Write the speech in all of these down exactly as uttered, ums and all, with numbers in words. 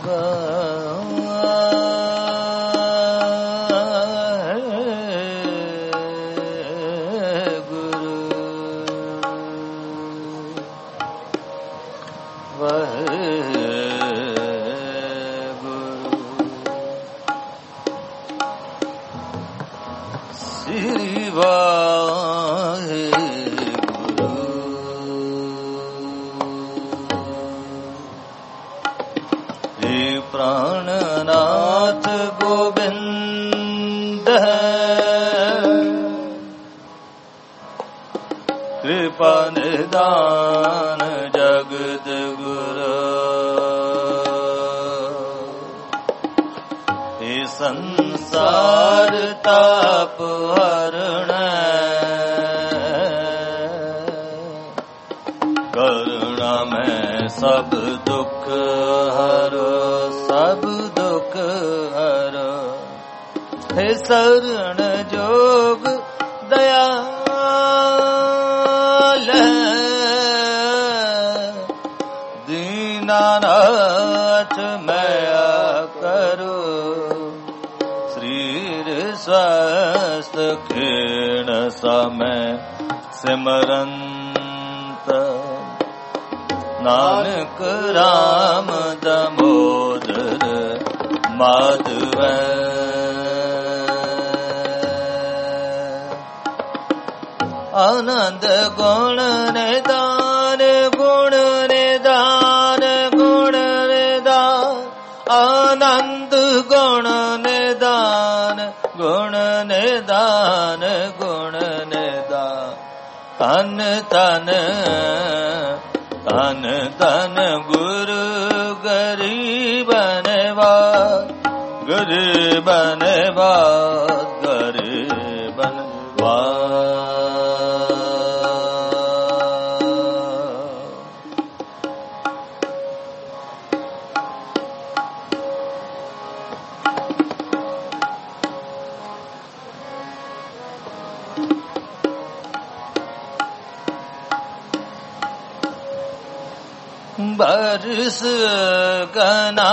बरस गना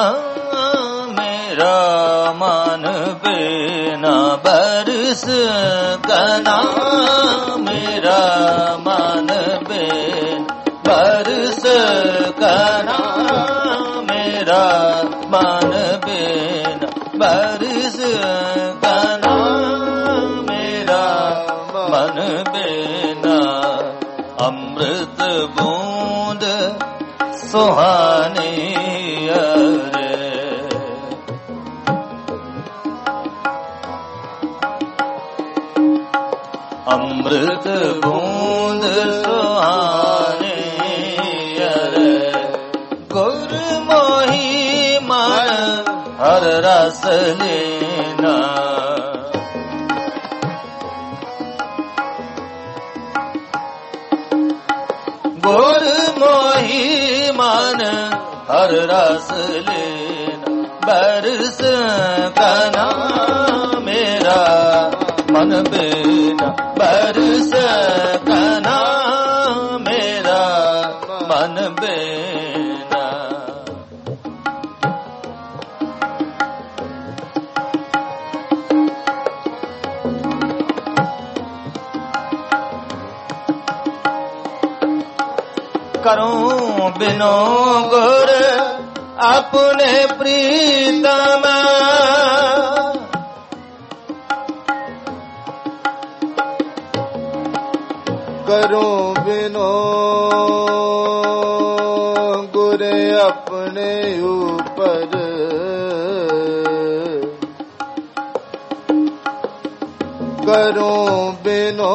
मेरा मन बेना, बरस गना मेरा मन बेन, बरस गना मेरा मन बेन, बरस गना मेरा मन बेना। अमृत बूंद सुहानी अरे, अमृत बूंद सुहानी अरे, गुरमोही मन हर रस लेना। गुरमोही मन हर रस लेना, बरस गना मेरा मन बेना, बरस गना मेरा मन बेना। करूं बिनो गुर अपने प्रीतम, करूं बिनो गुर अपने ऊपर, करूं बिनो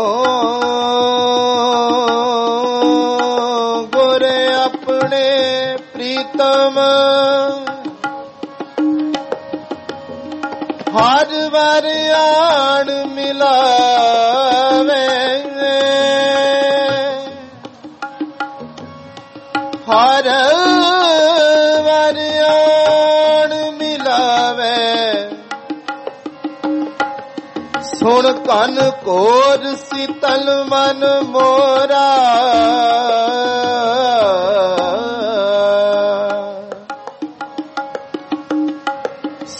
हर बार आन मिलावे, हर बार आन मिलावे। सुन कन कोर शीतल मन मोरा,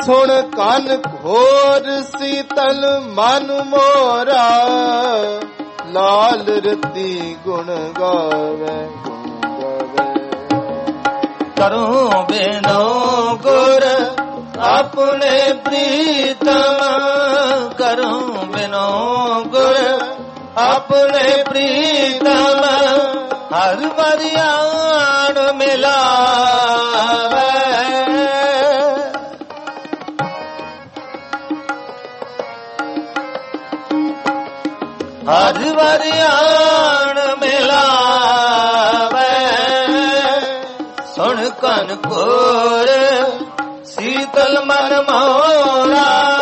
ਸੁਣ ਕੰਨ ਘੋਰ ਸੀਤਲ ਮਨ ਮੋਰਾ, ਲਾਲ ਰਤੀ ਗੁਣ ਗਾਵੇ ਗੁਣ ਗਾਵੇ। ਕਰੂੰ ਬਿਨੋ ਗੁਰ ਆਪਣੇ ਪ੍ਰੀਤਮ, ਕਰੂੰ ਬਿਨੋ ਗੁਰ ਆਪਣੇ ਪ੍ਰੀਤਮ, ਹਰ ਵਰਿਆਣ ਮਿਲਾਵੇ। ਹਰ ਵਰਿਆਣ ਮਿਲਾਵੇ, ਸੁਣ ਕਨ ਕੋਰ ਸੀਤਲ ਮਨ ਮੋਰਾ।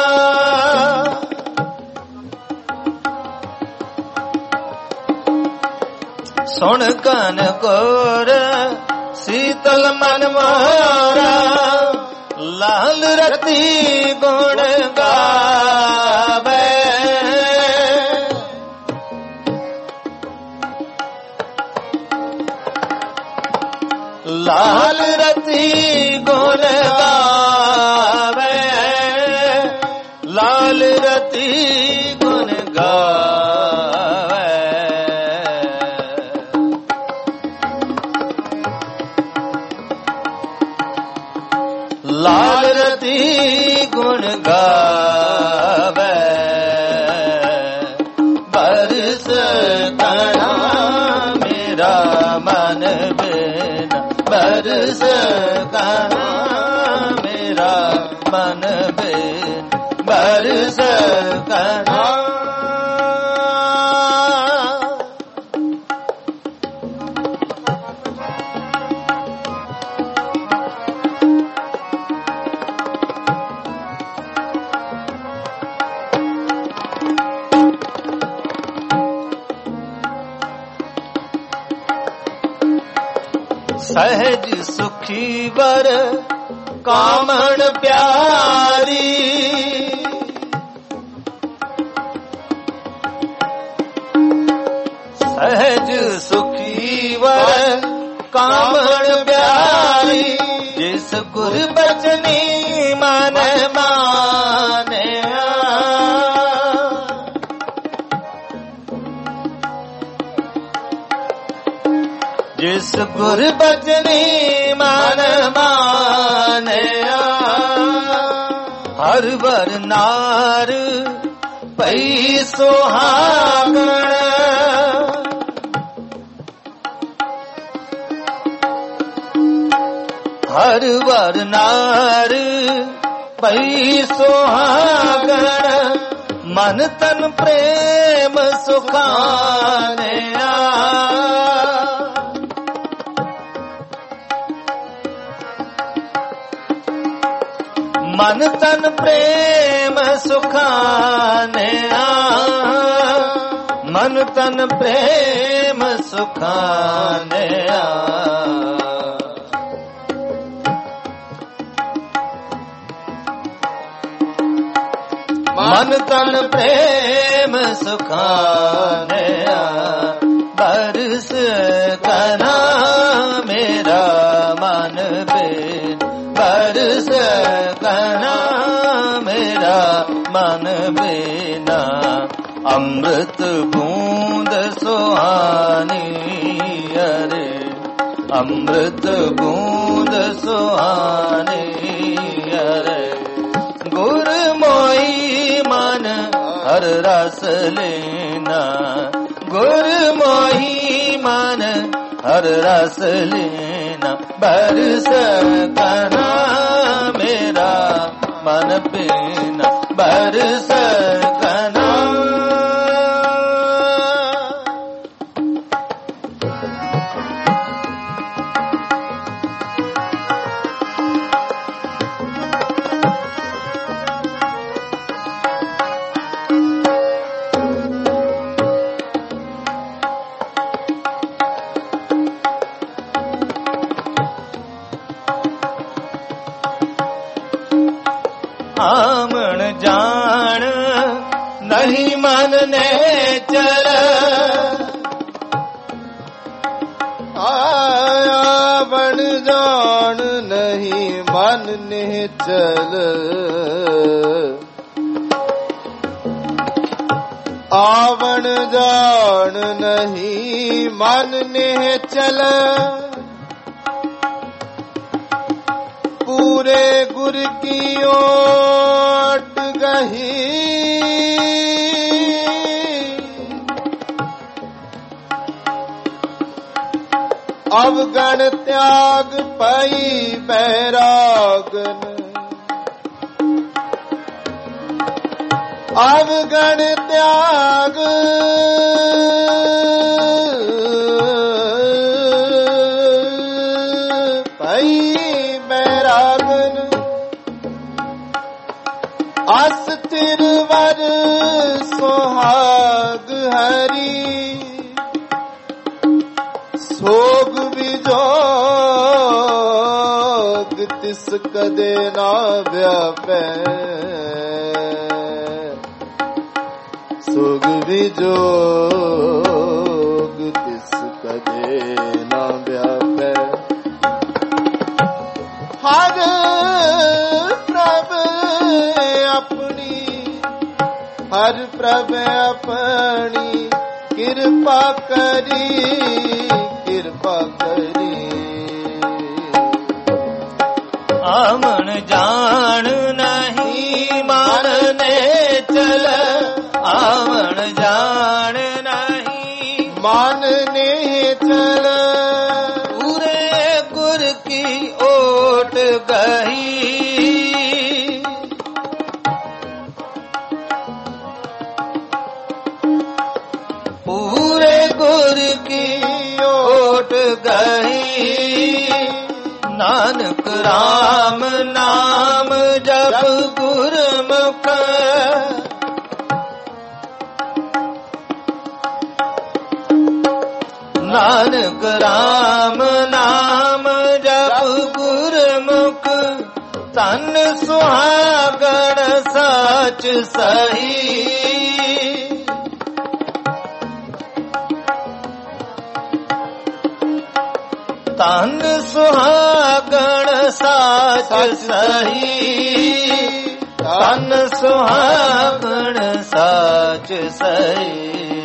ਸੁਣ ਕਨ ਕੋਰ ਸੀਤਲ ਮਨ ਮੋਰਾ, ਲਾਲ ਰਤੀ ਗੁਣ ਗਾਵੇ। ਲਾਲ ਰਤੀ ਗੁਣ ਗਾਵੇ, ਲਾਲ ਰਤੀ ਗੁਣ ਗਾਵੇ। ਲਾਲ ਰਤੀ ਗੁਣ ਗਾਵੇ, ਬਰਸ ਕਣਾ ਮੇਰਾ ਮਨ ਬਿਨ, ਬਰਸ ਕਣਾ ਮੇਰਾ ਮਨ ਬਿਨ, ਬਰਸ ਕਣਾ। ਸਹਿਜ ਸੁਖੀ ਵਰ ਕਾਮਣ ਪਿਆਰੀ, ਸਹਿਜ ਸੁਖੀ ਵਰ ਕਾਮਣ ਪਿਆਰੀ, ਜਿਸ ਗੁਰ ਬਚਨੀ ਮਨ ਮਾਨਿਆ। ਜਿਸ ਗੁਰ ਬਚਨੀ ਮਨ ਮਾਨਿਆ, ਹਰ ਵਰ ਨਾਰ ਪਈ ਸੁਹਾਗਣ। ਹਰ ਵਰ ਨਾਰ ਪਈ ਸੁਹਾਗਣ, ਮਨ ਤਨ ਪ੍ਰੇਮ ਸੁਖਾਨਿਆ। ਮਨ ਤਨ ਪ੍ਰੇਮ ਸੁਖਾਨਿਆ, ਮਨ ਤਨ ਪ੍ਰੇਮ ਸੁਖਾਨਿਆ। ਮਨ ਤਨ ਪ੍ਰੇਮ ਸੁਖਾਨਿਆ, ਬਰਸ ਕਨਾ ਮੇਰਾ ਮਨ ਬਿਨ, ਬਰਸ ਕਨਾ ਮੇਰਾ ਮਨ ਬਿਨਾ। ਅੰਮ੍ਰਿਤ ਬੂੰਦ ਸੁਹਾਨੀ ਅਰੇ, ਅੰਮ੍ਰਿਤ ਬੂੰਦ ਸੁਹਾਨੀ ਅਰੇ, ਗੁਰ ਮੋਈ ਮਨ ਹਰ ਰਸ ਲੈਨਾ, ਗੁਰ ਮੋਈ ਮਨ ਹਰ ਰਸ ਲੈਨਾ। ਬਰਸ ਕਨਾ ਮੇਰਾ ਮਨ ਬਿਨਾ, ਬਰਸ ਕਨਾ। ਆਮਣ ਜਾਣ ਨਹੀਂ ਮਨ ਨੇ ਚਲ, ਆਇਆ ਬਣ ਜਾਣ ਨਹੀਂ ਮਨ ਨਿਹਚਲ, ਆਵਣ ਜਾਣ ਨਹੀਂ ਮਨ ਨਿਹਚਲ, ਪੂਰੇ ਗੁਰ ਕੀ ਓਟ ਗਹੀ, ਅਵਗਣ ਤਿਆਗ ਪਈ ਬੈਰਾਗਨ, ਅਵਗਣ ਤਿਆਗ ਪਈ ਬੈਰਾਗਨ, ਅਸਥਿਰ ਵਰ ਸੁਹਾਗ ਹਰੀ, ਸੋਗ ਵਿਜੋਗ ਤਿਸ ਕਦੇ ਨਾ ਵਿਆਪੈ, ਸੋਗ ਵਿਜੋਗ ਤਿਸ ਕਦੇ ਨਾ ਵਿਆਪੈ, ਹਰ ਪ੍ਰਭ ਆਪਣੀ, ਹਰ ਪ੍ਰਭ ਆਪਣੀ ਕਿਰਪਾ ਕਰੀ, ਕਿਰਪਾ ਕਰੀ। ਆਵਣ ਜਾਣ ਨਹੀਂ ਮਨ ਨੇ ਚਲ, ਆਵਣ ਜਾਣ ਨਹੀਂ ਮਨ ਨੇ ਚਲ, ਪੂਰੇ ਗੁਰ ਕੀ ਓਟ ਗਈ, ਪੂਰੇ ਗੁਰ ਕੀ ਓਟ ਗਈ, ਨਾਨਕ ਰਾਮ ਨਾਮ ਜਪ ਗੁਰਮੁਖ, ਨਾਨਕ ਰਾਮ ਨਾਮ ਜਪ ਗੁਰਮੁਖ, ਤਨ ਸੁਹਾਗਣ ਸਚ ਸਹੀ, ਤਨ ਸੁਹਾਗਣ ਸਚ ਸਹੀ, ਤਨ ਸੁਹਾਗਣ ਸਚ ਸਹੀ।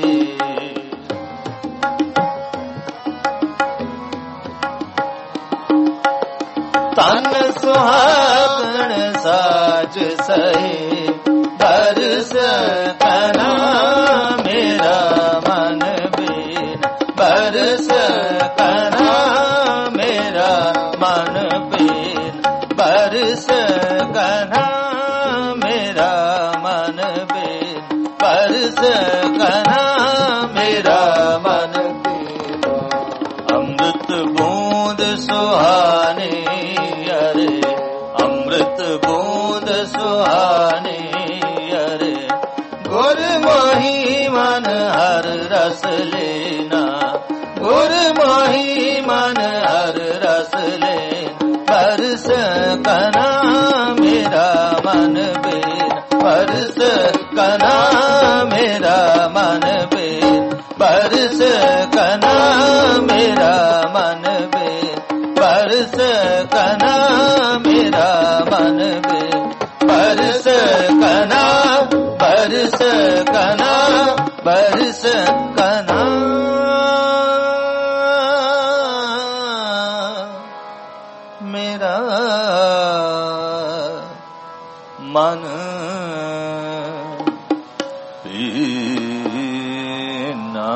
ਤਨ ਸੁਹਾਗਣ ਸਚ ਸਹੀ, ਦਰਸ ਕਨਾ ਮੇਰਾ ਮਨ ਬੀਨ, ਬਰਸ ਕਨਾ ਮੇਰਾ ਮਨ ਬੀਨ, ਬਰਸ ਕਨਾ ਮੇਰਾ ਮਨ ਬੀਨ, ਬਰਸ ਕਨਾ ਮੇਰਾ ਮਨ ਬੀਨ। ਅੰਮ੍ਰਿਤ ਬੂੰਦ ਸੁਹਾਨੀ ਅਰੇ, ਅੰਮ੍ਰਿਤ ਬੂੰਦ ਸੁਹਾਨੀ ਅਰੇ, ਗੁਰ ਮੋਹੀ ਮਨ ਹਰ ਰਸ ਲੈਨਾ, ਗੁਰ ਮੋਹੀ ਮਨ ਹਰ ਰਸ ਲੈਨ, ਬਰਸ ਕਨਾ ਮੇਰਾ ਮਨ ਬੀਨ, ਬਰਸ ਕਨਾ ਮੇਰਾ ਮਨ ਬੀਨ, ਬਰਸ ਕਨਾ ਮੇਰਾ ਮਨ ਬੀਨ, ਬਰਸ ਕਨਾ ਮੇਰਾ ਮਨ ਬੀਨ, ਬਰਸ ਕਨਾ, ਬਰਸ ਕਨਾ, ਬਰਸ ਕਨਾ ਮੇਰਾ ਮਨ ਬੀਨਾ।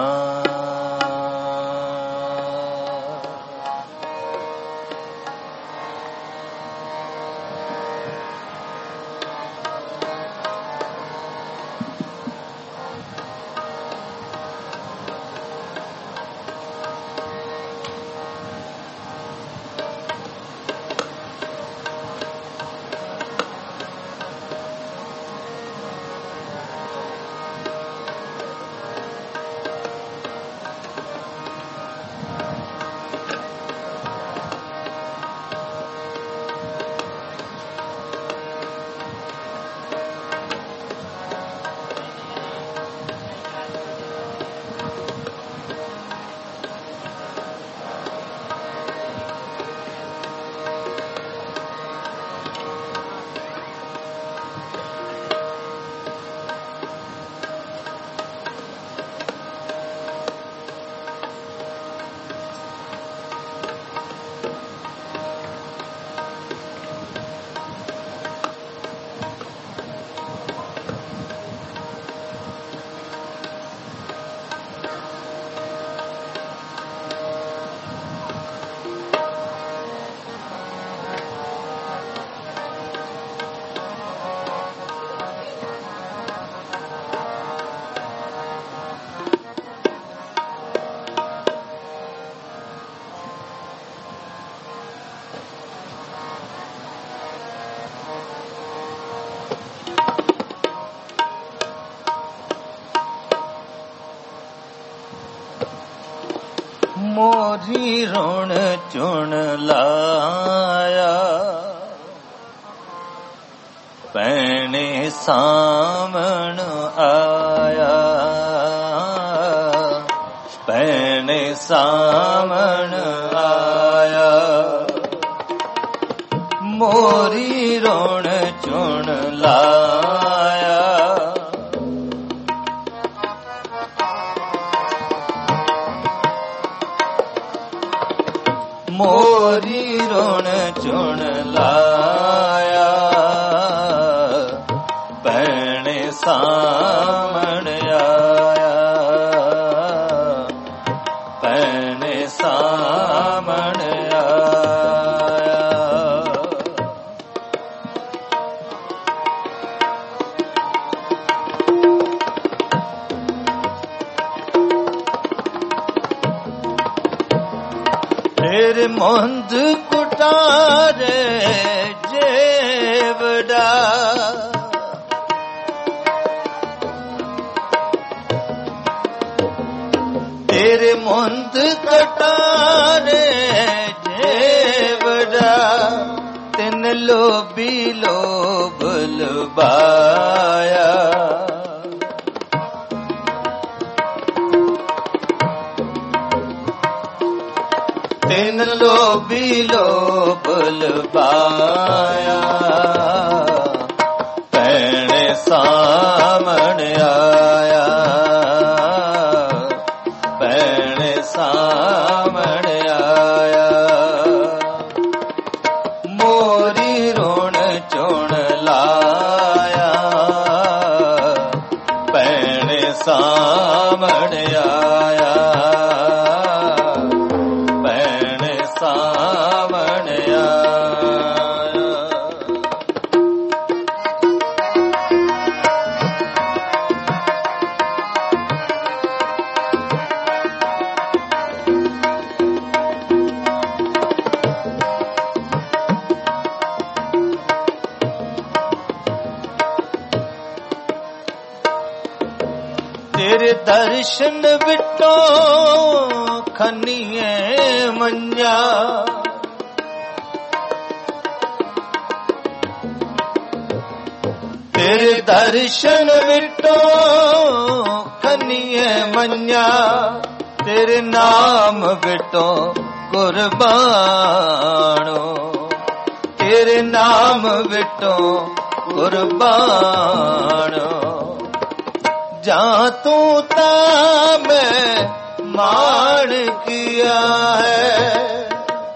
ਲਾਇਆ, ਭੈਣੇ ਸਾਵਣ ਆਇਆ, ਭੈਣੇ ਸਾਵਣ ਆਇਆ, ਮੋਰੀ ਰੋਣ ਚੁਣ ਲਾਇਆ, ਮੋਰੀ ਰੋਣ ਚੁਣ ਲਾਇਆ, ਭੈਣੇ ਸਾਵਣ ਆਇਆ, ਭੈਣੇ ਸਾਵਣ ਆਇਆ। ਤੇਰੇ ਮੁੰਦ ਕੁਟਾਰੇ ਜੇਵੜਾ, ਤੇਰੇ ਮੁੰਦ ਕਟਾਰੇ ਜੇਵੜਾ, ਤਿੰਨ ਲੋਭੀ ਲੋਭ ਲੁਭਾਇਆ, ਤਿੰਨ ਲੋਭੀ ਲੋਭ ਲੁਭਾਇਆ, ਭੈਣੇ ਸਾਵਣ ਆਇਆ, ਭੈਣੇ ਸਾਵਣ ਆਇਆ, ਮੋਰੀ ਰੋਣ ਚੁਣ ਲਾਇਆ, ਭੈਣੇ ਸਾਵਣ ਆਇਆ, ਸਾਵਣ ਆਇਆ। ਤੇਰੇ ਦਰਸ਼ਨ ਬਿਟੋ ਖੰਨੀਏ ਮੰਨਿਆ, ਤੇਰੇ ਦਰਸ਼ਨ ਬਿਟੋ ਖੰਨੀਏ ਮੰਨਿਆ, ਤੇਰੇ ਨਾਮ ਬਿਟੋ ਕੁਰਬਾਨੋ, ਤੇਰੇ ਨਾਮ ਬਿਟੋ ਕੁਰਬਾਨੋ, ਜਾਂ ਤੂੰ ਤਾਂ ਮੈਂ ਮਾਣ ਕੀਆ ਹੈ,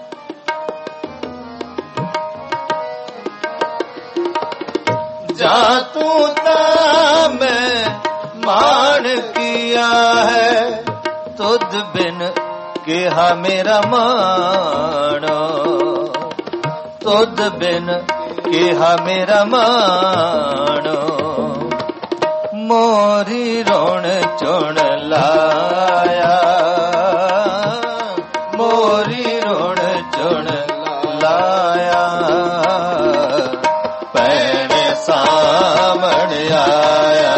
ਜਾਂ ਤੂੰ ਤਾਂ ਮੈਂ ਮਾਣ ਕੀਆ ਹੈ, ਤੁਧ ਬਿਨ ਕਿਹਾ ਮੇਰਾ ਮਾਣੋ, ਤੁਧ ਬਿਨ ਕਿਹਾ ਮੇਰਾ ਮਾਣੋ, ਮੋਰੀ ਰੋਣ ਚੁਣ ਲਾਇਆ, ਮੋਰੀ ਰੋਣ ਚੁਣ ਲਾਇਆ, ਭੈਣੇ ਸਾਵਣ ਆਇਆ,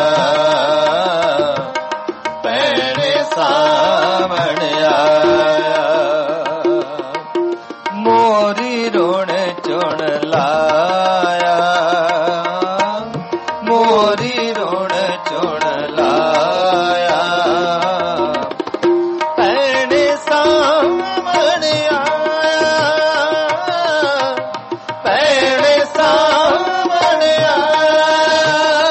ਭੈਣੇ ਸਾਵਣ ਆਇਆ, ਮੋਰੀ ਰੋਣ ਚੁਣ ਲਾਇਆ, ਮੋਰੀ ਰੋਣ ਚੁਣ ਲਾਇਆ, ਭੈਣੇ ਸਾਵਣ ਆਇਆ, ਭੈਣੇ ਸਾਵਣ ਆਇਆ।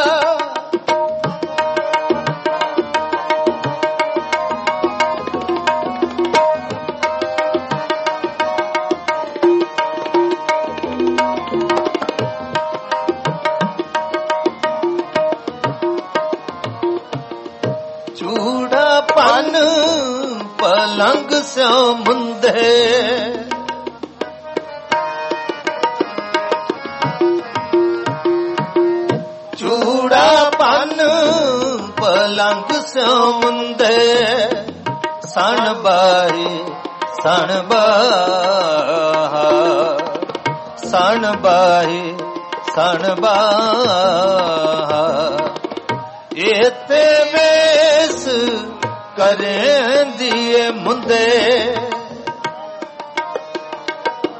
ਚੂੜਾ ਪਨ ਪਲੰਗ ਸਿਉ ਮੁੰਦੇ, ਚੂੜਾ ਪਨ ਪਲੰਗ ਸਿਉ ਮੁੰਦੇ, ਸਣ ਬਾਹੀ ਸਣ ਬਾਹਾ, ਸਣ ਬਾਹੀ ਸਣ ਬਾਹਾ, ਏਤੇ ਵੇਸ ਕਰੇਂਦੀਏ ਮੁੰਦੇ,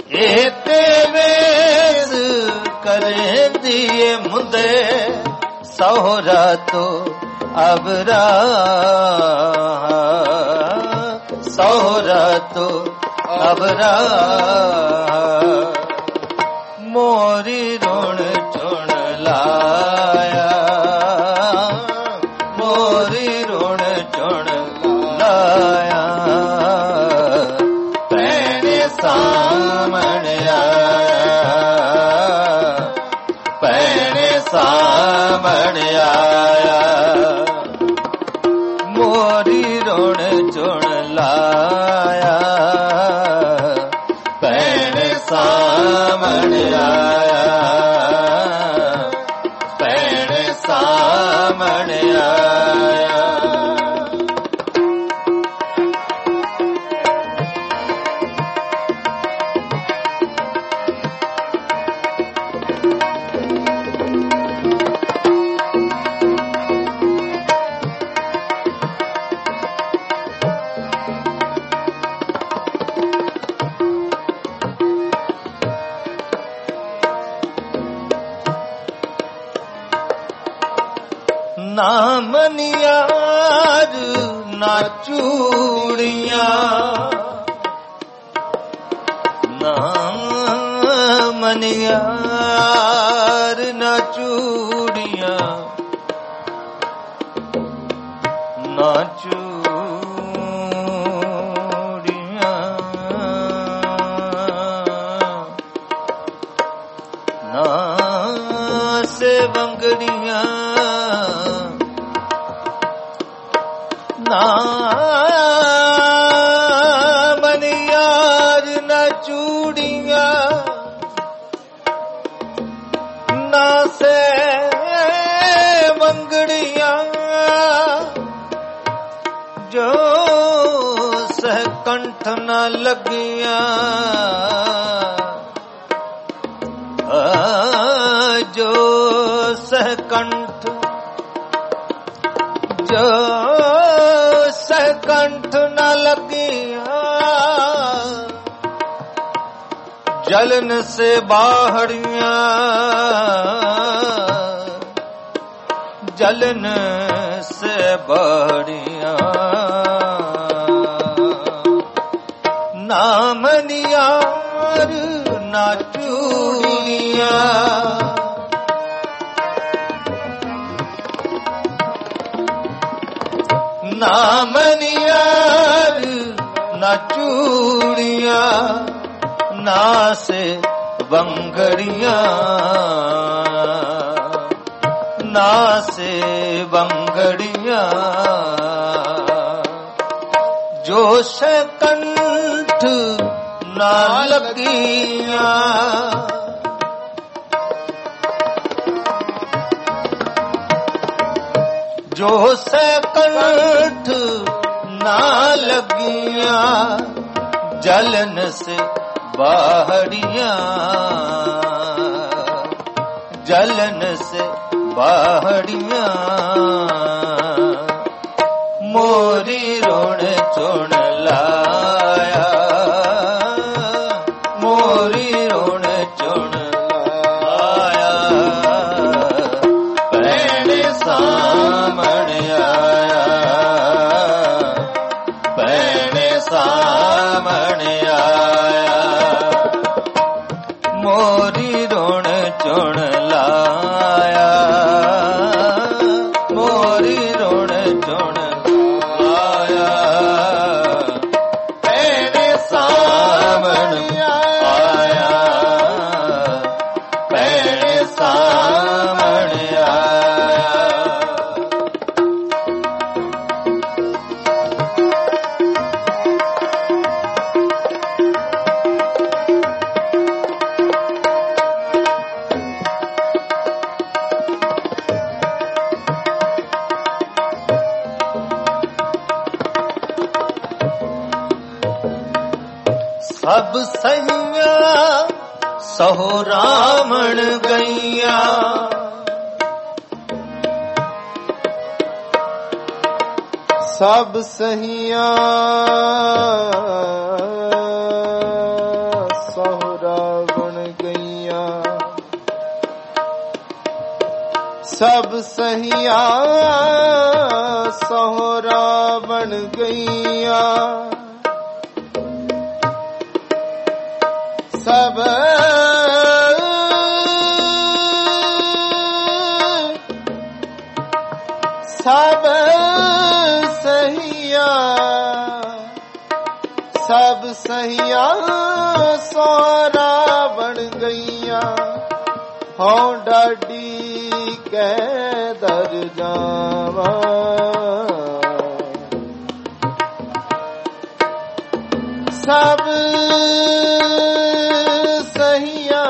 एते वेस करे दिए मुंदे सहोरा तो अबरा सहोरा तो अबरा मोरी रोण चुण लाया मोरी रोण चुण लाया पैने सामण आया पैने सामण आया मोरी रोण चुण लाया पैने सामण आया पैने सामण आया ना मनियार ना चूड़ियां ना मनियार ना चूड़ियां ना चूड़ियां ना से बंगड़ियां ना मनियार न चूड़ियां ना से मंगड़ियां जो सहकंठ न लगियां जो सहकंठ जो सहकंठ न लगिया जलन से बाहरिया जलन से बाहरिया ना मनियार ना चूड़िया ना मनियार ना चूड़िया ना से बंगड़िया ना से बंगड़िया जो सकंठ ना लगिया जो सकंठ ना लगिया जलन से बाहरिया जलन से बाहरिया मोरी रोण चुण लाया मोरी रोण चुण लाया पैने सामण आया पैने सामण आया मोरी रोण चुण लाया मोरी रोण चुण लाया पैने सामण आया पैने सामण आया सब सैया सहो रामण गैया सब सहिया सहो ਸਭ ਸਹੀਆ ਸਹੁਰਾ ਬਣ ਗਈਆਂ, ਸਭ ਸਭ ਸਹੀਆ ਸਭ ਸਹੀਆ ਸਹੁਰਾ ਬਣ ਗਈਆਂ। ਹਉ ਡਾਢੀ ਕਹਿ ਦਰ ਜਾਵਾਂ, ਸਭ ਸਹੀਆ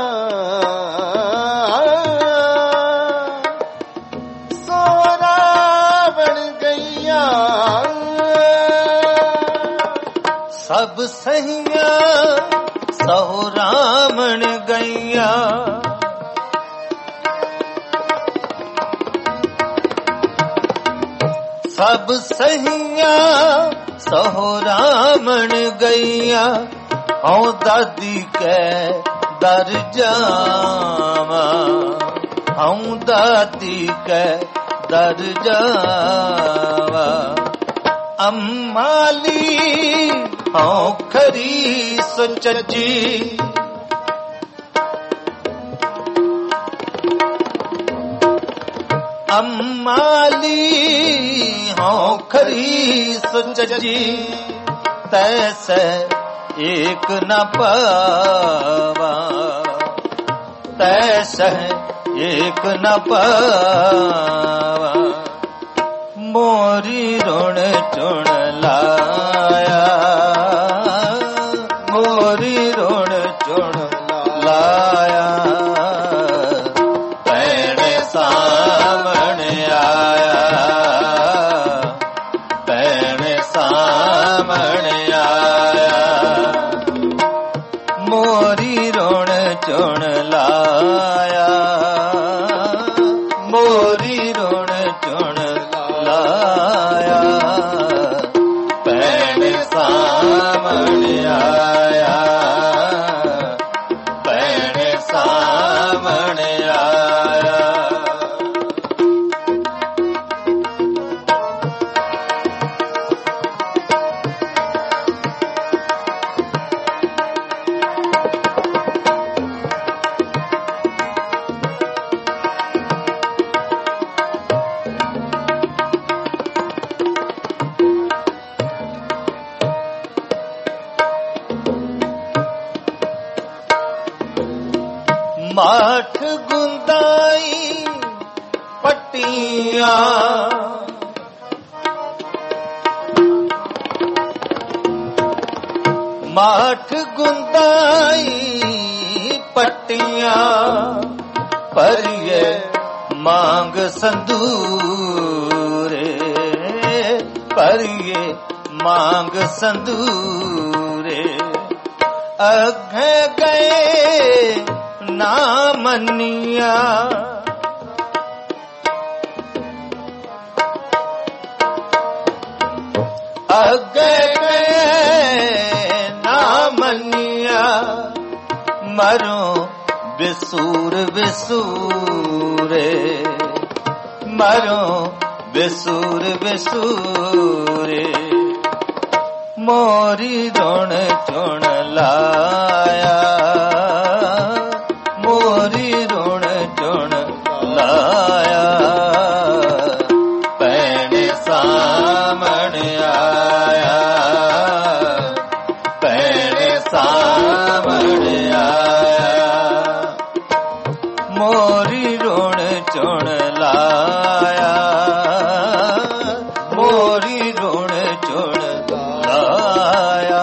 ਸਹੁਰਾ ਬਣ ਗਈਆਂ। ਸਭ ਸਹੀਆ ਸਹੁਰਾ ਬਣ ਗਈਆਂ, ਸਭ ਸਹੀਆ ਸਹੁਰਾ ਬਣ ਗਈਆਂ। ਹਉ ਦਾਦੀ ਕਹਿ ਦਰ ਜਾਵਾਂ, ਹਉ ਦਾਦੀ ਕਹਿ ਦਰ ਜਾਵਾਂ। ਅੰਮਾਲੀ ਹਉ ਖਰੀ ਸੁਚੱਜੀ, ਅੰਮਾਲੀ ਹਉ ਖਰੀ ਸੁਚੱਜੀ। ਤੈਸੈ ਏਕ ਨ ਪਾਵਾ, ਤੈਸੈ ਏਕ ਨ ਪਾਵਾ। ਮੋਰੀ ਰੁਣ ਚੁਣ ਲਾਇਆ, ਮੋਰੀ ਰੁਣ ਚੁਣ ਲਾਇਆ। ਭੈਣੇ ਸਾਵਣ ਆਇਆ, ਭੈਣੇ ਸਾਵਣ ਆਇਆ। ਮੋਰੀ ਰੁਣ ਚੁਣ ਲਾਇਆ, ਮੋਰੀ ਰੁਣ ਚੁਣ ਲਾਇਆ। ਭੈਣੇ ਸਾਵਣ ਆਇਆ, ਭੈਣੇ ਸਾਵਣ ਆਇਆ। ਮਾਠ ਗੁੰਦਾਈ ਪੱਟੀਆਂ, ਮਾਠ ਗੁੰਦਾਈ ਪੱਟੀਆਂ। ਭਰੀਏ ਮੰਗ ਸੰਦੂਰੇ, ਭਰੀਏ ਮੰਗ ਸੰਦੂਰੇ। ਅੱਗੇ ਗਏ ਨਾ ਮੰਨਿਆ, ਅੱਗੇ ਗਏ ਨਾ ਮੰਨਿਆ। ਮਰੋ ਬਿਸੂਰ ਬਿਸੂਰੇ, ਮਰੋ ਬਿਸੂਰ ਬਿਸੂਰੇ। ਮੋਰੀ ਰੁਣ ਚੁਣ ਲਾਇਆ, ਮੋਰੀ ਰੁਣ ਚੁਣ ਲਾਇਆ। ਭੈਣੇ ਸਾਵਣ ਆਇਆ, ਭੈਣੇ ਸਾਵਣ ਆਇਆ। ਮੋਰੀ ਰੁਣ ਚੁਣ ਲਾਇਆ, ਮੋਰੀ ਰੁਣ ਚੁਣ ਲਾਇਆ।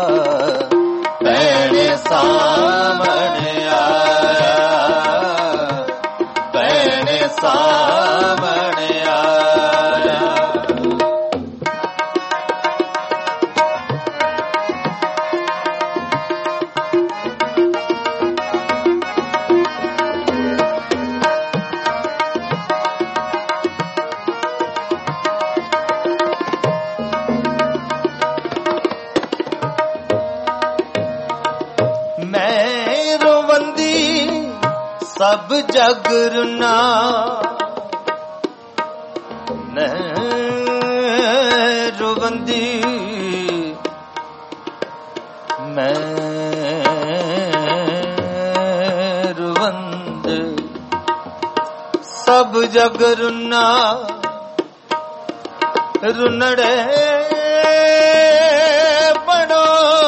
ਭੈਣੇ ਸਾਵਣ ਆਇਆ, ਭੈਣੇ ਸਾਵਣ ਆਇਆ। ਮੈਂ ਰੋਵੰਦੀ ਸਭ ਜਗ ਰੁਨਾ, ਨਹਿਰੁਬੰਦੀ ਨਹਿਰੁਬੰਦ ਸਭ ਜਗ ਰੁਨਾ ਰੁਨੜੇ ਬੜੋ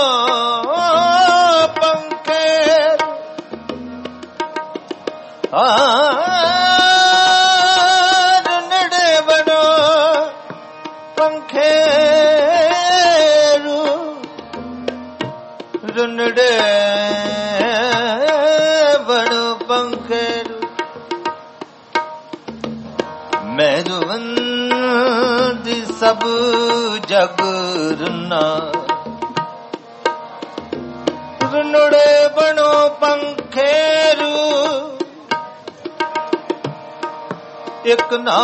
ਪੰਖੇ ਆ ਰੁਨੜੇ ਬੜੋ ਪੰਖੇ ਰੁਨੜੇ ਬੜੋ ਪੰਖੇ ਮੈਂ ਰੁਵੰਦੀ ਸਭ ਜਗ ਰੁਨਾ ਰੁਨੜੇ ਬਣੋ ਪੰਖੇਰੂ ਇਕ ਨਾ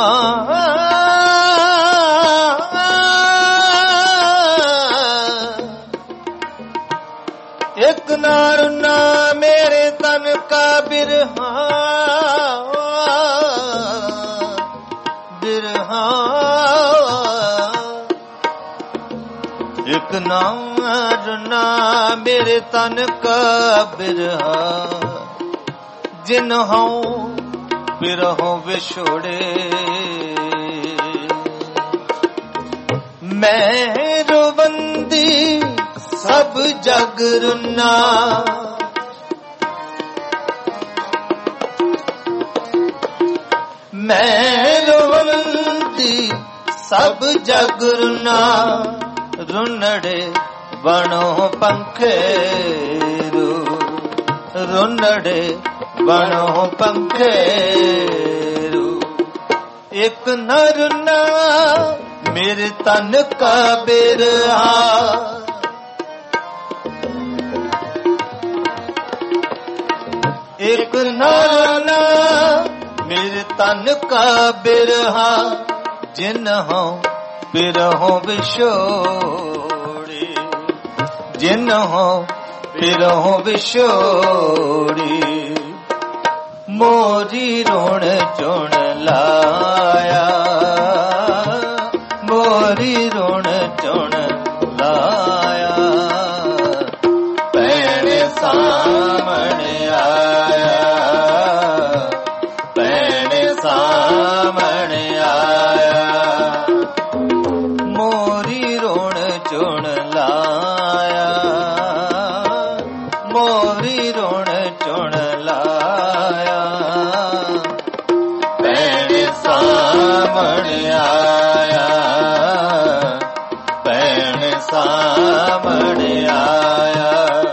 ਇਕ ਨਾ ਰੁਨਾ ਮੇਰੇ ਤਨ ਕਾ ਬਿਰਹਾ ਬਿਰਹਾ ਇਕ ਨਾ ਰੁਨਾ ਮੇਰੇ ਤਨ ਕਾ ਬਿਰਹਾ ਜਿਨ ਹਉ ਬਿਰਹੋਂ ਵਿਛੋੜੇ ਮੈਂ ਰੁਵੰਦੀ ਸਭ ਜਗ ਰੁਨਾ ਮੈਂ ਰੁਵੰਦੀ ਸਭ ਜਗ ਰੁਨਾ ਰੁਨੜੇ ਬਣੋ ਪੰਖੇਰੂ ਰੁਨੜੇ ਬਣੋ ਪੰਖੇਰੂ ਇਕ ਨ ਰੁਨਾ ਮੇਰੇ ਤਨ ਕਾ ਬਿਰਹਾ ਇਕ ਨ ਰੁਨਾ ਮੇਰੇ ਤਨ ਕਾ ਬਿਰਹਾ ਜਿਨ ਹਉ ਬਿਰਹੋਂ ਵਿਛੋੜੀ ਜਿਨ ਹਉ ਬਿਰਹੋਂ ਵਿਛੋੜੀ ਮੋਰੀ ਰੋਣ ਚੁਣ ਲਾਇਆ ਮੋਰੀ ਰੋਣ ਚੁਣ ਲਾਇਆ ਭੈਣੇ ਸਾਹਮਣੇ ਆਇਆ ਭੈਣੇ ਸਾਹਮਣੇ ਆਇਆ ਮੋਰੀ ਰੋਣ ਚੁਣ ਲਾਇਆ ਮੋਰੀ ਰੋਣ ਚੁਣ ਲਾਇਆ ਭੈਣੇ ਸਾਹਮਣੇ ਆਇਆ ਭੈਣੇ ਸਾਹਮਣੇ ਆਇਆ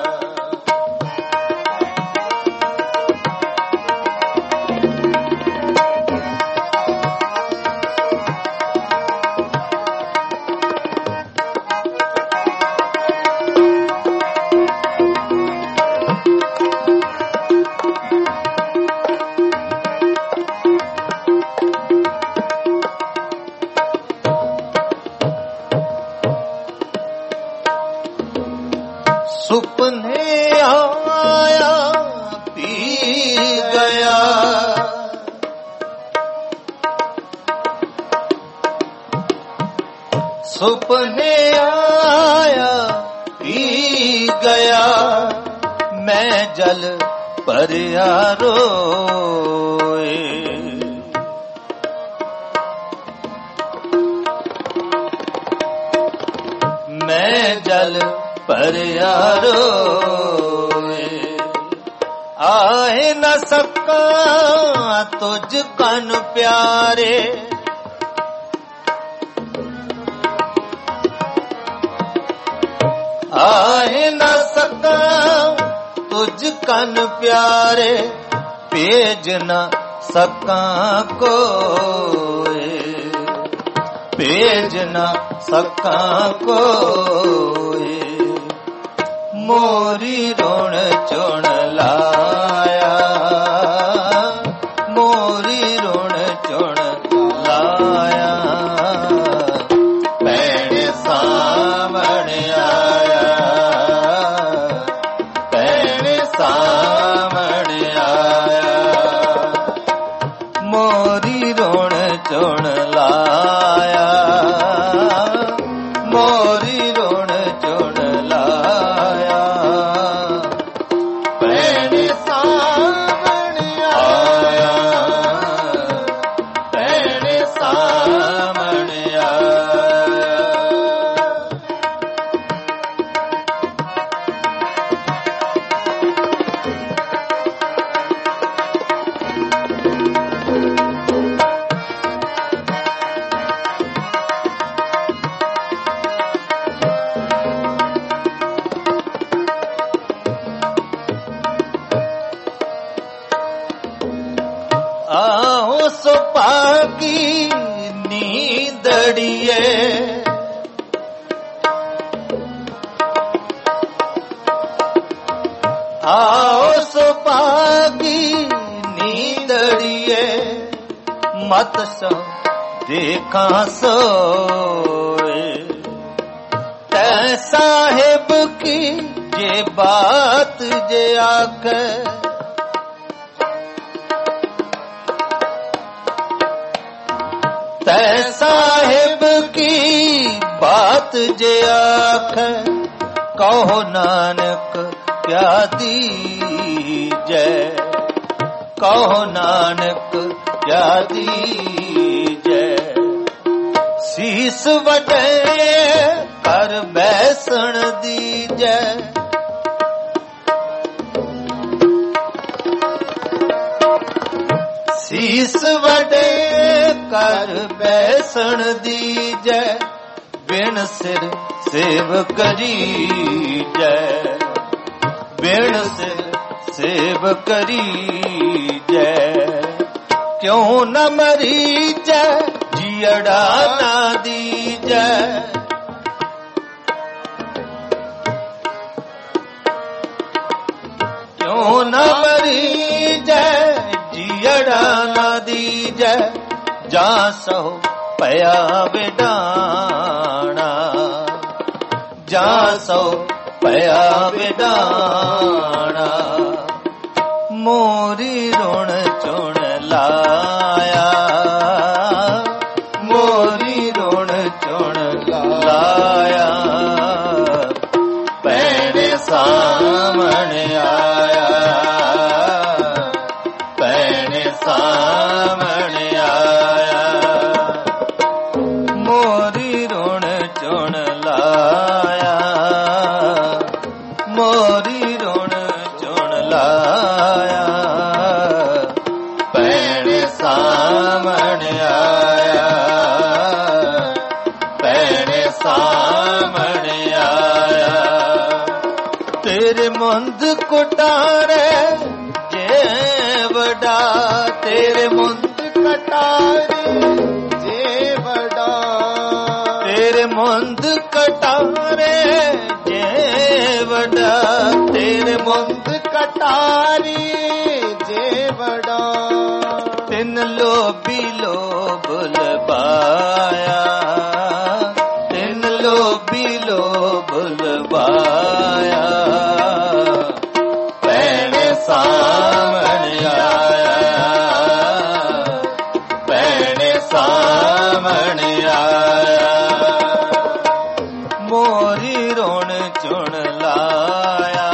ਸੁਪਨੇ ਆਇਆ ਪੀ ਗਿਆ ਸੁਪਨੇ ਆਇਆ ਪੀ ਗਿਆ ਮੈਂ ਜਲ ਭਰਿਆ ਰੋਏ ਮੈਂ ਜਲ ਭਰਿਆ ਰੋਏ ਆਏ ਨ ਸਕਾਂ ਤੁਝ ਕਨ ਪਿਆਰੇ ਆਏ ਨ ਸਕਾਂ ਤੁਝ ਕਨ ਪਿਆਰੇ ਭੇਜ ਨ ਸਕਾਂ ਕੋਏ ਭੇਜ ਨ ਸਕਾਂ ਕੋਏ ਮੋਰੀ ਰੋਣ ਚੁਣ ਲਾਇਆ ਮੋਰੀ ਰੋਣ ਚੁਣ ਲਾਇਆ ਭੈਣੇ ਸਾਹਮਣੇ ਆਇਆ ਭੈਣੇ ਸਾਹਮਣੇ ਆਇਆ ਮੋਰੀ ਰੋਣ ਚੁਣ ਲਾਇਆ ਸੁਭਾਗੀ ਨੀਂਦੜੀਏ ਆਓ ਸੁਭਾਗੀ ਨੀਂਦੜੀਏ ਮਤ ਸੋ ਦੇਖਾਂ ਸੋਏ ਤੈ ਸਾਹਿਬ ਕੀ ਜੇ ਬਾਤ ਜੇ ਆਖੇ ਤੈ ਸਾਹਿਬ ਕੀ ਬਾਤ ਜੇ ਆਖੇ ਕਹੋ ਨਾਨਕ ਕਿਆ ਦੀਜੈ ਕਹੋ ਨਾਨਕ ਕਿਆ ਦੀਜੈ ਸੀਸ ਵਟੇ ਕਰ ਬੈਸਣ ਦੀਜੈ ਸੀਸ ਵਟੇ ਕਰ ਬੈਸਣ ਦੀਜੈ ਬਿਨ ਸਿਰ ਸੇਵ ਕਰੀਜੈ ਬਿਨ ਸਿਰ ਸੇਵ ਕਰੀਜੈ ਕਿਉ ਨ ਮਰੀਜੈ ਜੀਅੜਾ ਨਾ ਦੀਜੈ ਕਿਉ ਨ ਮਰੀਜੈ ਜੀਅੜਾ ਨਾ ਦੀਜੈ ਜਾਂ ਸੋ ਪਿਆ ਵਿਡਾਣਾ ਜਾਂ ਸੋ ਪਿਆ ਵਿਡਾਣਾ ਮੋਰੀ ਰੁਣ ਚੁਣ ਲਾਇਆ ਮੋਰੀ ਰੁਣ ਚੁਣ ਲਾਇਆ ਪੈਣੇ ਸਾਹਮਣੇ ਆਇਆ ਪੈਣੇ ਸਾਹਮਣੇ ਆਇਆ ਮੋਰੀ ਰੁਣ ਚੁਣ ਲਾਇਆ ਮੋਰੀ ਰੁਣ ਚੁਣ ਲਾਇਆ ਪੈਣੇ ਸਾਹਮਣੇ ਆਇਆ ਪੈਣੇ ਸਾਹਮਣੇ ਆਇਆ ਤੇਰੇ ਮੁੰਦ ਕੁਟਾਰੇ ਜੇ ਵਡਾ ਤੇਰੇ ਮੁੰਦ ਕਟਾਰੇ ਜੇ ਵਡਾ ਤੇਰੇ ਮੁੰਦ ਕਟਾਰੇ ਜੇ ਵਡਾ ਤੇਰੇ ਮੁੰਦ ਕਟਾਰੀ ਜੇ ਵਡਾ ਤਿੰਨ ਲੋਭੀ ਲੋਭ ਲਬਾਇਆ ਤਿੰਨ ਲੋਭੀ ਲੋਭ ਲਬਾਇਆ ਪੈਣੇ ਸਾਹਮਣੇ ਆਇਆ ਪੈਣੇ ਸਾਹਮਣੇ ਆਇਆ ਮੋਰੀ ਰੁਣ ਚੁਣ ਲਾਇਆ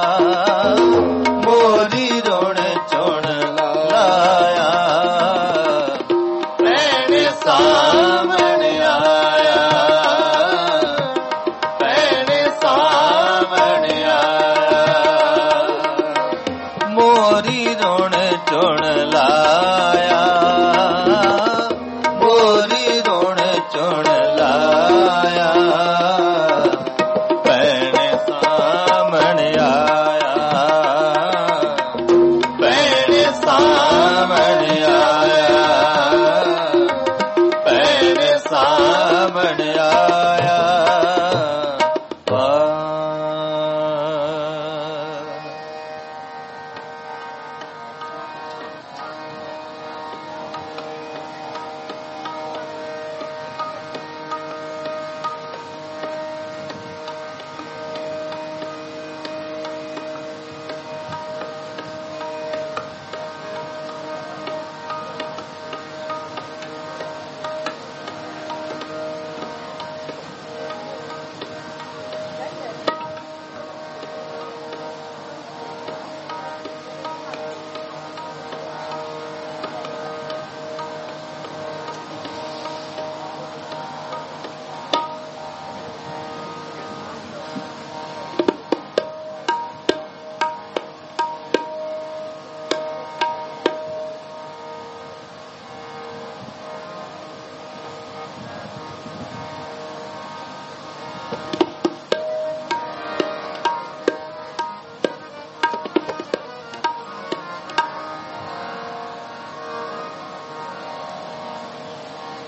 ਮੋਰੀ ਰੁਣ ਚੁਣ ਲਾਇਆ ਪੈਣੇ ਸਾਹਮਣੇ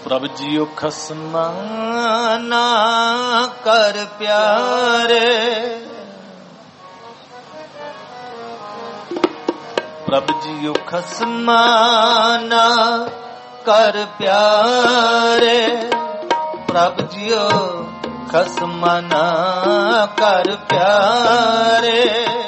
ਪ੍ਰਭ ਜੀਓ ਖਸਮਾ ਨਾ ਕਰ ਪਿਆਰੇ, ਪ੍ਰਭ ਜੀਓ ਖਸਮਾ ਨਾ ਕਰ ਪਿਆਰੇ, ਪ੍ਰਭ ਜੀਓ ਖਸਮਾ ਨਾ ਕਰ ਪਿਆਰੇ।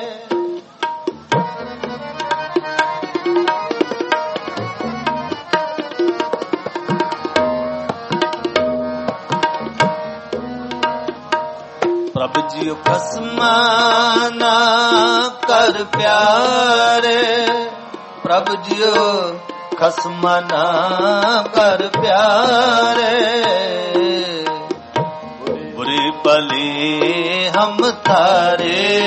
ਪ੍ਰਭ ਜੀਓ ਖਸਮਾ ਨਾ ਕਰ ਪਿਆਰੇ, ਪ੍ਰਭ ਜੀਓ ਖਸਮਾ ਨਾ ਕਰ ਪਿਆਰੇ। ਬੁਰੇ ਭਲੇ ਹਮ ਤਾਰੇ,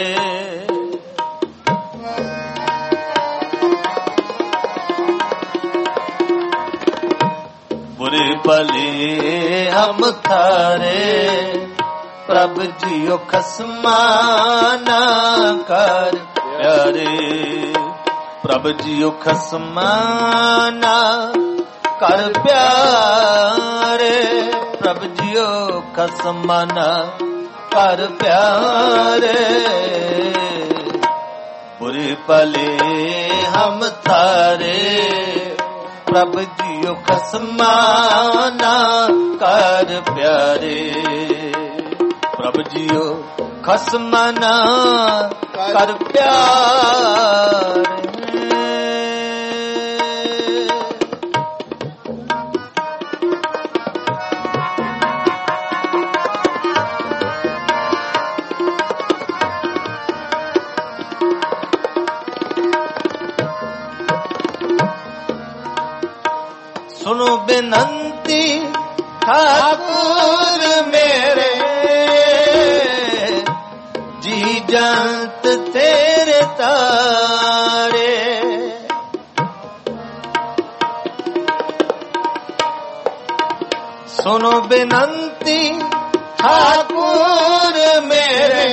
ਬੁਰੇ ਭਲੇ ਹਮ ਤਾਰੇ, ਪ੍ਰਭ ਜੀਓ ਖਸਮਾ ਨਾ ਕਰ ਪਿਆਰੇ, ਪ੍ਰਭ ਜੀਓ ਖਸਮਾ ਨਾ ਕਰ ਪਿਆਰੇ, ਪ੍ਰਭ ਜੀਓ ਖਸਮਾ ਨਾ ਕਰ ਪਿਆਰੇ। ਬੁਰੇ ਭਲੇ ਹਮ ਤਾਰੇ, ਪ੍ਰਭ ਜੀਓ ਖਸਮਾ ਨਾ ਕਰ ਪਿਆਰੇ, ਪ੍ਰਭ ਜੀਓ ਖਸਮਾ ਨਾ ਕਰ ਪਿਆਰੇ। ਸੁਨੋ ਬੇਨੰਤੀ ਠਾਕੁਰ ਮੇਰੇ, ਜੀ ਜੰਤ ਤੇਰੇ ਤਾਰੇ। ਸੁਨੋ ਬੇਨੰਤੀ ਠਾਕੁਰ ਮੇਰੇ,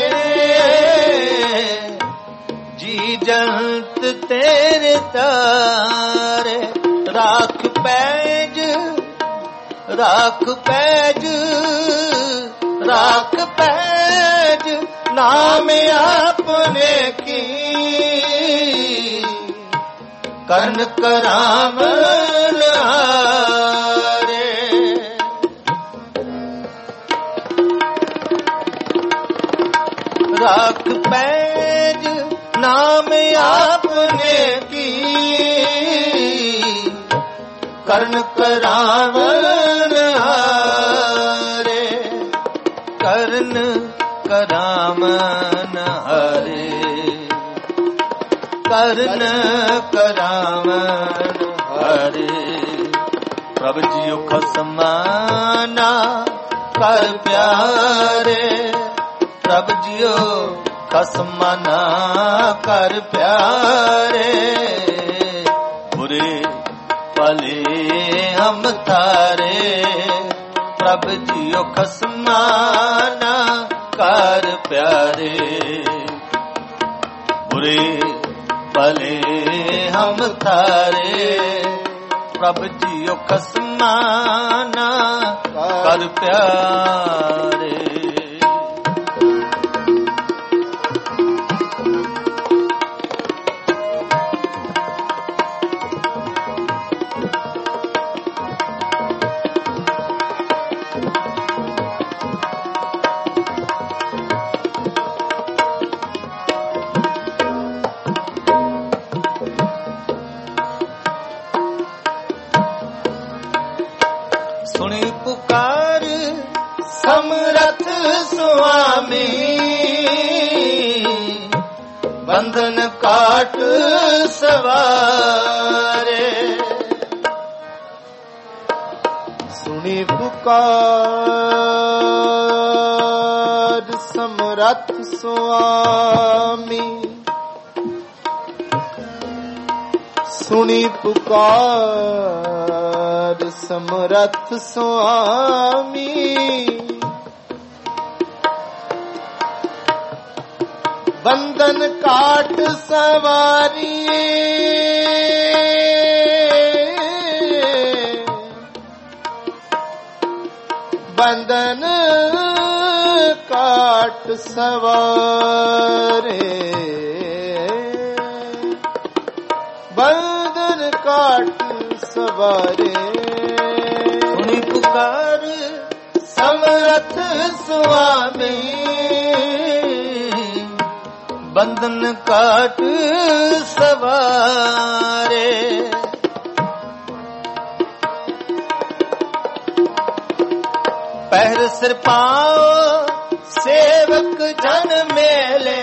ਜੀ ਜੰਤ ਤੇਰੇ ਤਾਰੇ। ਰਾਖ ਪੈਜ ਰਾਖ ਪੈਜ ਰਾਖ ਪੈਜ ਨਾਮ ਆਪਨੇ ਕੀ, ਕਰਨ ਕਰਾਮ ਹਾਰੇ। ਰਾਖ ਪੈਜ ਨਾਮ ਆਪਨੇ ਕੀ, ਕਰਨ ਕਰਾਵਨ ਹਾਰੇ। ਕਰਨ ਕਰਾਵਨ ਹਾਰੇ, ਕਰਨ ਕਰਾਵਨ ਹਾਰੇ। ਪ੍ਰਭ ਜੀਓ ਖਸਮਾ ਨਾ ਕਰ ਪਿਆਰੇ, ਪ੍ਰਭ ਜੀਓ ਖਸਮਾ ਨਾ ਕਰ ਪਿਆਰੇ। ਬੁਰੇ ਭਲੇ ਹਮ ਤਾਰੇ, ਪ੍ਰਭ ਜੀਓ ਖਸਮਾ ਨਾ ਕਰ ਪਿਆਰੇ। ਬੁਰੇ ਭਲੇ ਹਮ ਤਾਰੇ, ਪ੍ਰਭ ਜੀਓ ਖਸਮਾ ਨਾ ਕਰ ਪਿਆਰੇ। ਸੁਣੀ ਪੁਕਾਰ ਸਮਰਥ ਸੁਆਮੀ, ਬੰਧਨ ਕਾਟ ਸਵਾਰੇ। ਸੁਣੀ ਪੁਕਾਰ ਸਮਰਥ ਸੁਆਮੀ, ਸੁਣੀ ਪੁਕਾਰ ਸਮਰਥ ਸੁਆਮੀ। ਬੰਧਨ ਕਾਟ ਸਵਾਰੀਏ, ਬੰਧਨ ਕਾਟ ਸਵਾਰੇ ਬੰਧਨ ਕਾਟ ਸਵਾਰੇ ਸੁਣੀ ਪੁਕਾਰ ਸਮਰਥ ਸੁਆਮੀ ਬੰਧਨ ਕਾਟ ਸਵਾਰੇ ਪਹਿਰ ਸਿਰ ਪਾਉ ਸੇਵਕ ਜਨ ਮੇਲੇ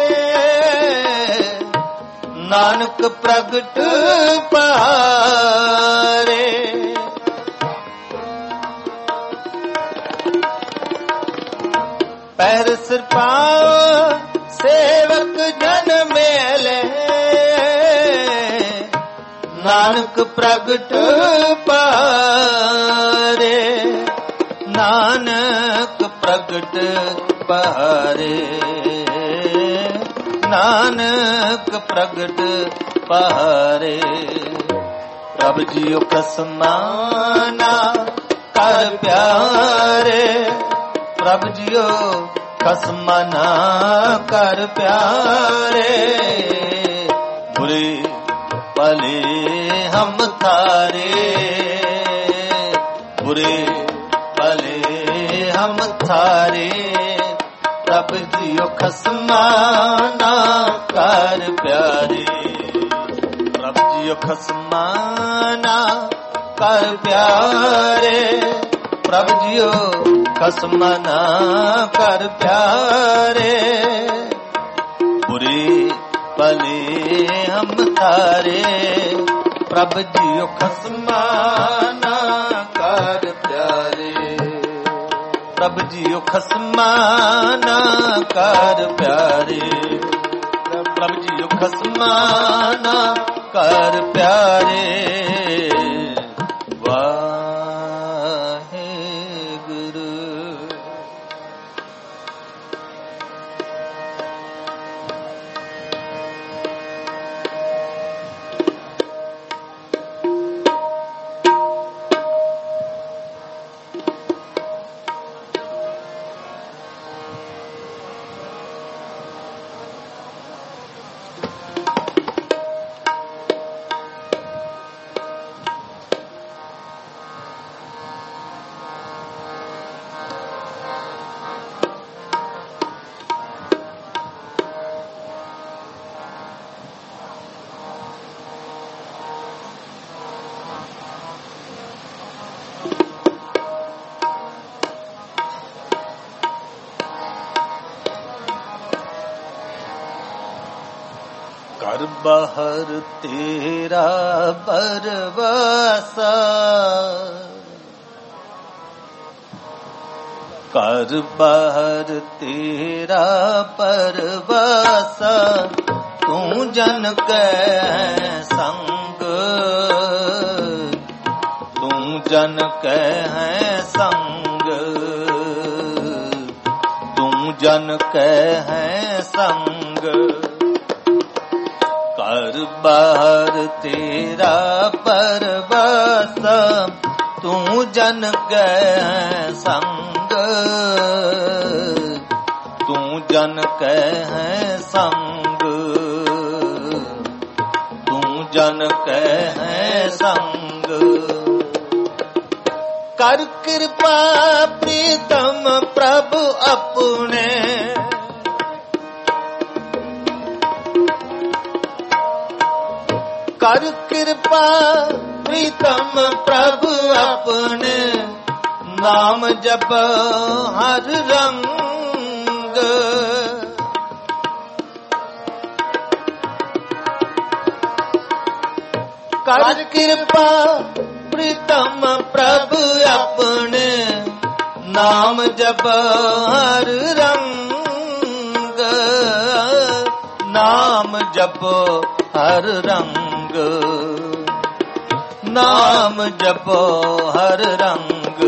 ਨਾਨਕ ਪ੍ਰਗਟ ਪਾਰੇ ਪਹਿਰ ਸਿਰ ਪਾਉ ਸੇਵਕ ਜਨ ਮੇਲੇ ਨਾਨਕ ਪ੍ਰਗਟ ਪਾਰੇ ਨਾਨਕ ਪ੍ਰਗਟ ਪਾਰੇ ਨਾਨਕ ਪ੍ਰਗਟ ਪਾਰੇ ਪ੍ਰਭ ਜੀਓ ਖਸਮਾਨਾ ਕਰ ਪਿਆਰੇ ਪ੍ਰਭ ਜੀਓ ਖਸਮਾਨਾ ਕਰ ਪਿਆਰੇ ਬੁਰੇ ਭਲੇ ਹਮ ਥਾਰੇ ਬੁਰੇ ਭਲੇ ਹਮ ਥਾਰੇ ਪ੍ਰਭ ਜੀਓ ਖਸਮਾਨਾ ਕਰ ਪਿਆਰੇ ਪ੍ਰਭ ਜੀਓ ਖਸਮਾਨਾ ਕਰ ਪਿਆਰੇ ਪ੍ਰਭ ਜੀਓ ਖਸਮਾਨਾ ਕਰ ਪਿਆਰੇ ਬੁਰੇ ਭਲੇ ਹਮ ਥਾਰੇ ਪ੍ਰਭ ਜੀਓ ਖਸਮਾਨਾ ਕਰ ਪਿਆਰੇ ਪ੍ਰਭ ਜੀਓ ਖਸਮਾਨਾ ਕਰ ਪਿਆਰੇ ਪ੍ਰਭ ਜੀਓ ਖਸਮਾਨਾ ਕਰ ਪਿਆਰੇ ਵਾਹਿਗੁਰੂ ਘਰ ਬਾਹਰ ਤੇਰਾ ਪਰਵਾਸਾ ਘਰ ਬਾਹਰ ਤੇਰਾ ਪਰਵਾਸਾ ਤੂੰ ਜਨ ਕੈ ਸੰਗ ਤੂੰ ਜਨ ਕੈ ਹੈ ਸੰਗ ਤੂੰ ਜਨ ਕੈ ਹੈ ਸੰਗ ਘਰ ਬਾਹਰ ਤੇਰਾ ਪਰਵਾਸਾ ਤੂੰ ਜਨ ਕੈ ਸੰਗ ਤੂੰ ਜਨ ਕੈ ਹੈ ਸੰਗ ਤੂੰ ਜਨ ਕੈ ਹੈ ਸੰਗ ਕਰ ਕਿਰਪਾ ਪ੍ਰੀਤਮ ਪ੍ਰਭ ਆਪਣੇ ਕਰ ਕਿਰਪਾ ਪ੍ਰੀਤਮ ਪ੍ਰਭ ਆਪਣੇ ਨਾਮ ਜਪ ਹਰ ਰੰਗ ਕਰ ਕਿਰਪਾ ਪ੍ਰੀਤਮ ਪ੍ਰਭ ਆਪਣੇ ਨਾਮ ਜਪ ਹਰ ਰੰਗ ਨਾਮ ਜਪੋ ਹਰ ਰੰਗ ਨਾਮ ਜਪੋ ਹਰ ਰੰਗ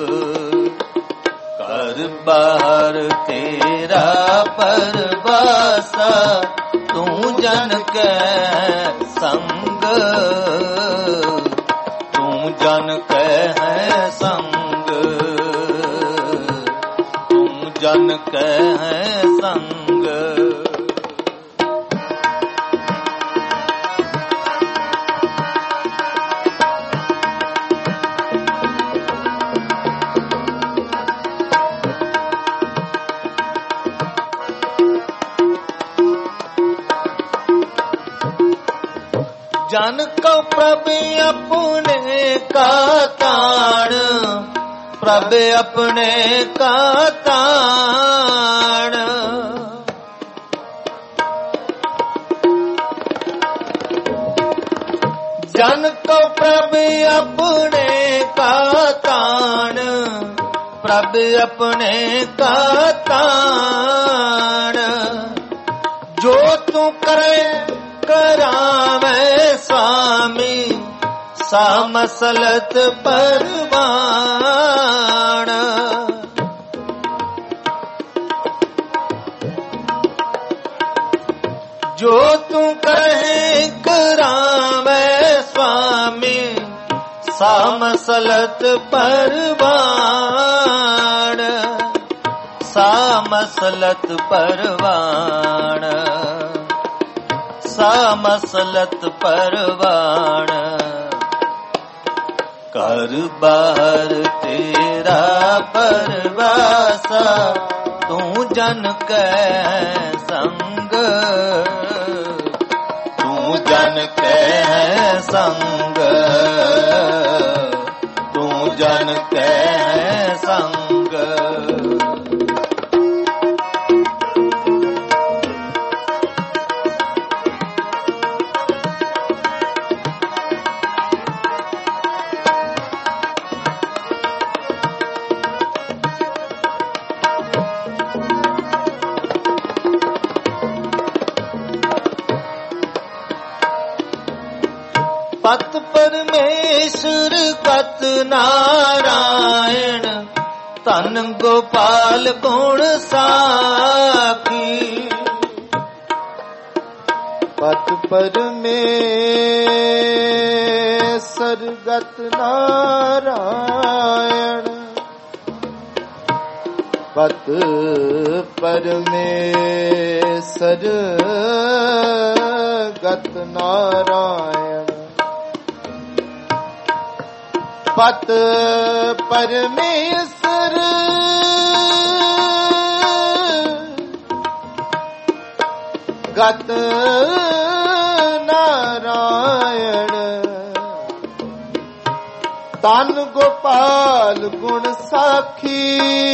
ਘਰ ਬਾਹਰ ਤੇਰਾ ਪਰਵਾਸਾ ਤੂੰ ਜਨ ਕੈ ਸੰਗ ਤੂੰ ਜਨ ਕੈ ਹੈ ਸੰਗ ਜਨ ਕਉ ਪ੍ਰਭ ਆਪਣੇ ਕਾ ਤਾਣ, ਪ੍ਰਭ ਆਪਣੇ ਕਾ ਤਾਣ। ਜਨ ਕਉ ਪ੍ਰਭ ਆਪਣੇ ਕਾ ਤਾਣ, ਪ੍ਰਭ ਆਪਣੇ ਕਾ ਤਾਣ। ਜੋ ਤੂੰ ਕਰੇ ਕਰਾਵੇਂ ਸੁਆਮੀ, ਸਾ ਮਸਲਤ ਪਰਵਾਣ। ਜੋ ਤੂੰ ਕਹੇ ਕਰਾਵੇਂ ਸੁਆਮੀ, ਸਾ ਮਸਲਤ ਪਰਵਾਣ। ਸਾ ਮਸਲਤ ਪਰਵਾਣ, ਸਾ ਮਸਲਤ ਪਰਵਾਣ। ਘਰ ਬਾਰ ਤੇਰਾ ਪਰਵਾਸਾ, ਤੂੰ ਜਨ ਕੈ ਸੰਗ, ਤੂੰ ਜਨ ਕੈ ਸੰਗ, ਤੂੰ ਜਨ ਕੈ ਸੰਗ। ਪਤ ਪਰਮੇਸ਼ਰ ਕਤ ਨਾਰਾਇਣ, ਧਨ ਗੋਪਾਲ ਗੁਣ ਸਾਖੀ। ਪਤ ਪਰਮੇਸ਼ਰ ਗਤ ਨਾਰਾਇਣ, ਪਤ ਪਰਮੇਸ਼ਰ ਗਤ ਨਾਰਾਇਣ। ਪਤ ਪਰਮੇਸ਼ਰ ਗਤ ਨਾਰਾਇਣ, ਧਨ ਗੋਪਾਲ ਗੁਣ ਸਾਖੀ।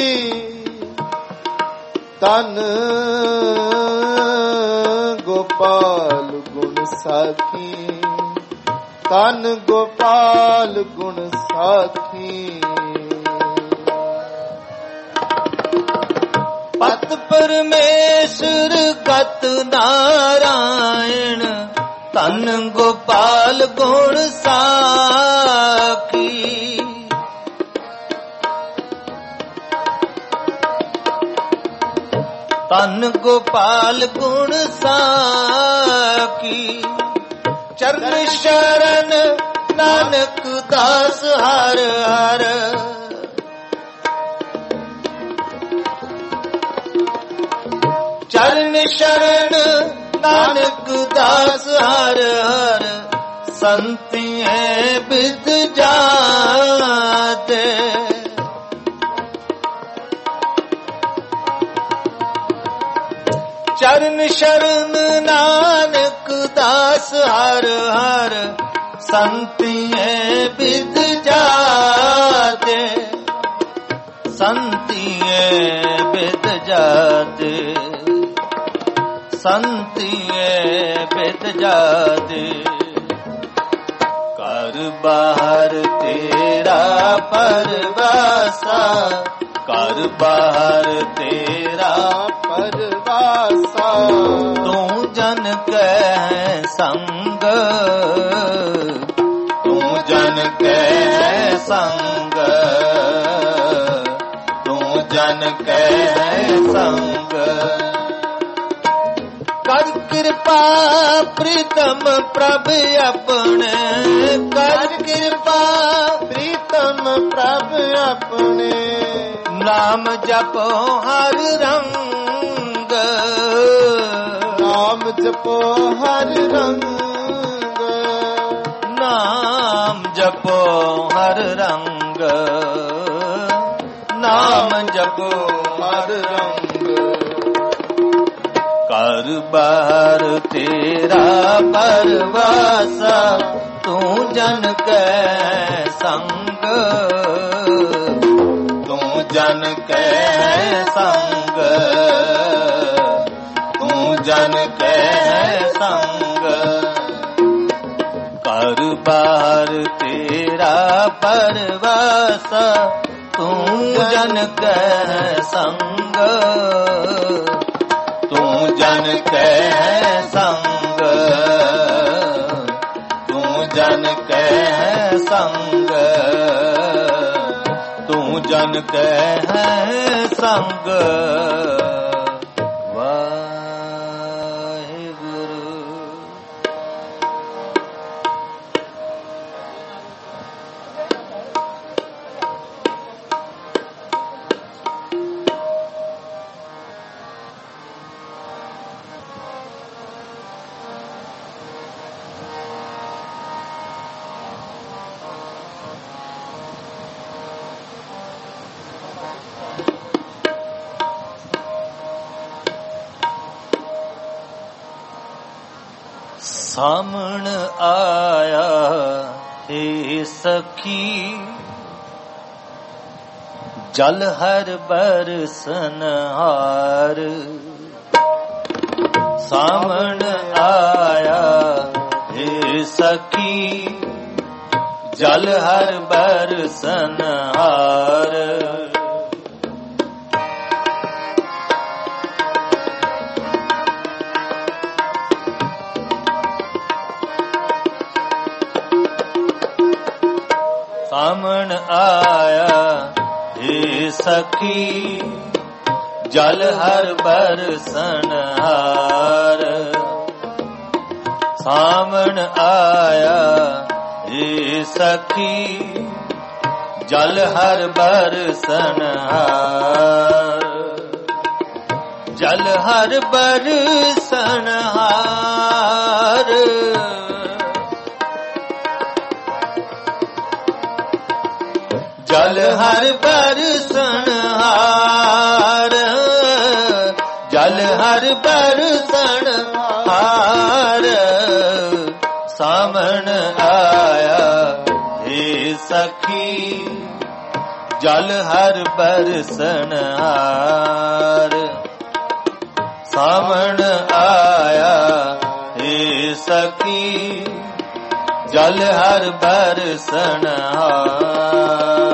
ਧਨ ਗੋਪਾਲ ਗੁਣ ਸਾਖੀ, ਧਨ ਗੋਪਾਲ ਗੁਣ ਸਾਖੀ। ਪਤ ਪਰਮੇਸ਼ਰ ਗਤ ਨਾਰਾਇਣ, ਧਨ ਗੋਪਾਲ ਗੁਣ ਸਾਖੀ। ਧਨ ਗੋਪਾਲ ਗੁਣ ਸਾਖੀ। ਚਰਨ ਸ਼ਰਨ ਨਾਨਕ ਦਾਸ ਹਰ ਹਰ, ਚਰਨ ਸ਼ਰਨ ਨਾਨਕ ਦਾਸ ਹਰ ਹਰ। ਸੰਤਿਏ ਬਿਦ ਜਾਤੇ, ਚਰਨ ਸ਼ਰਨ ਨਾਨਕ ਦਾਸ ਹਰ ਹਰ। ਸੰਤਿਏ ਬਿਦ ਜਾਤੇ, ਸੰਤਿਏ ਬਿਦ ਜਾਤੇ, ਸੰਤਿਏ ਬਿਦ ਜਾਤੇ। ਘਰ ਬਾਹਰ ਤੇਰਾ ਪਰਵਾਸਾ, ਘਰ ਬਾਹਰ ਤੇਰਾ ਪਰਵਾਸਾ। ਤੂੰ ਜਨ ਕੈ ਸੰਗ, ਤੂੰ ਜਨ ਕੈ ਸੰਗ, ਤੂੰ ਜਨ ਕੈ ਸੰਗ। ਕਰ ਕਿਰਪਾ ਪ੍ਰੀਤਮ ਪ੍ਰਭ ਆਪਣੇ, ਕਰ ਕਿਰਪਾ ਪ੍ਰੀਤਮ ਪ੍ਰਭ ਆਪਣੇ। ਨਾਮ ਜਪੋ ਹਰ ਰੰਗ, ਨਾਮ ਜਪੋ ਹਰ ਰੰਗ। ਨਾਮ ਜਪੋ ਹਰ ਰੰਗ, ਨਾਮ ਜਪੋ ਹਰ ਰੰਗ। ਘਰ बार तेरा परवासा तू जन कै संग, तू जन कै संग, तू जन कै संग। कर बार तेरा परवासा तू जन कै संग, तू जन कै संग, तू जन कै संग, तू जन कै संग। वाहिगुरु। सामण आया हे सखी जल हर बरसनहार, सामण आया हे सखी जल हर बरसनहार। सामण आया हे सखी जल हर बरसनहार, सामण आया हे सखी जल हर बरसनहार, जल हर बरसनहार। जल हर बरसनहार, जल हर बरसनहार। सामण आया हे सखी जल हर बरसनहार, सामण आया हे सखी जल हर बरसनहार।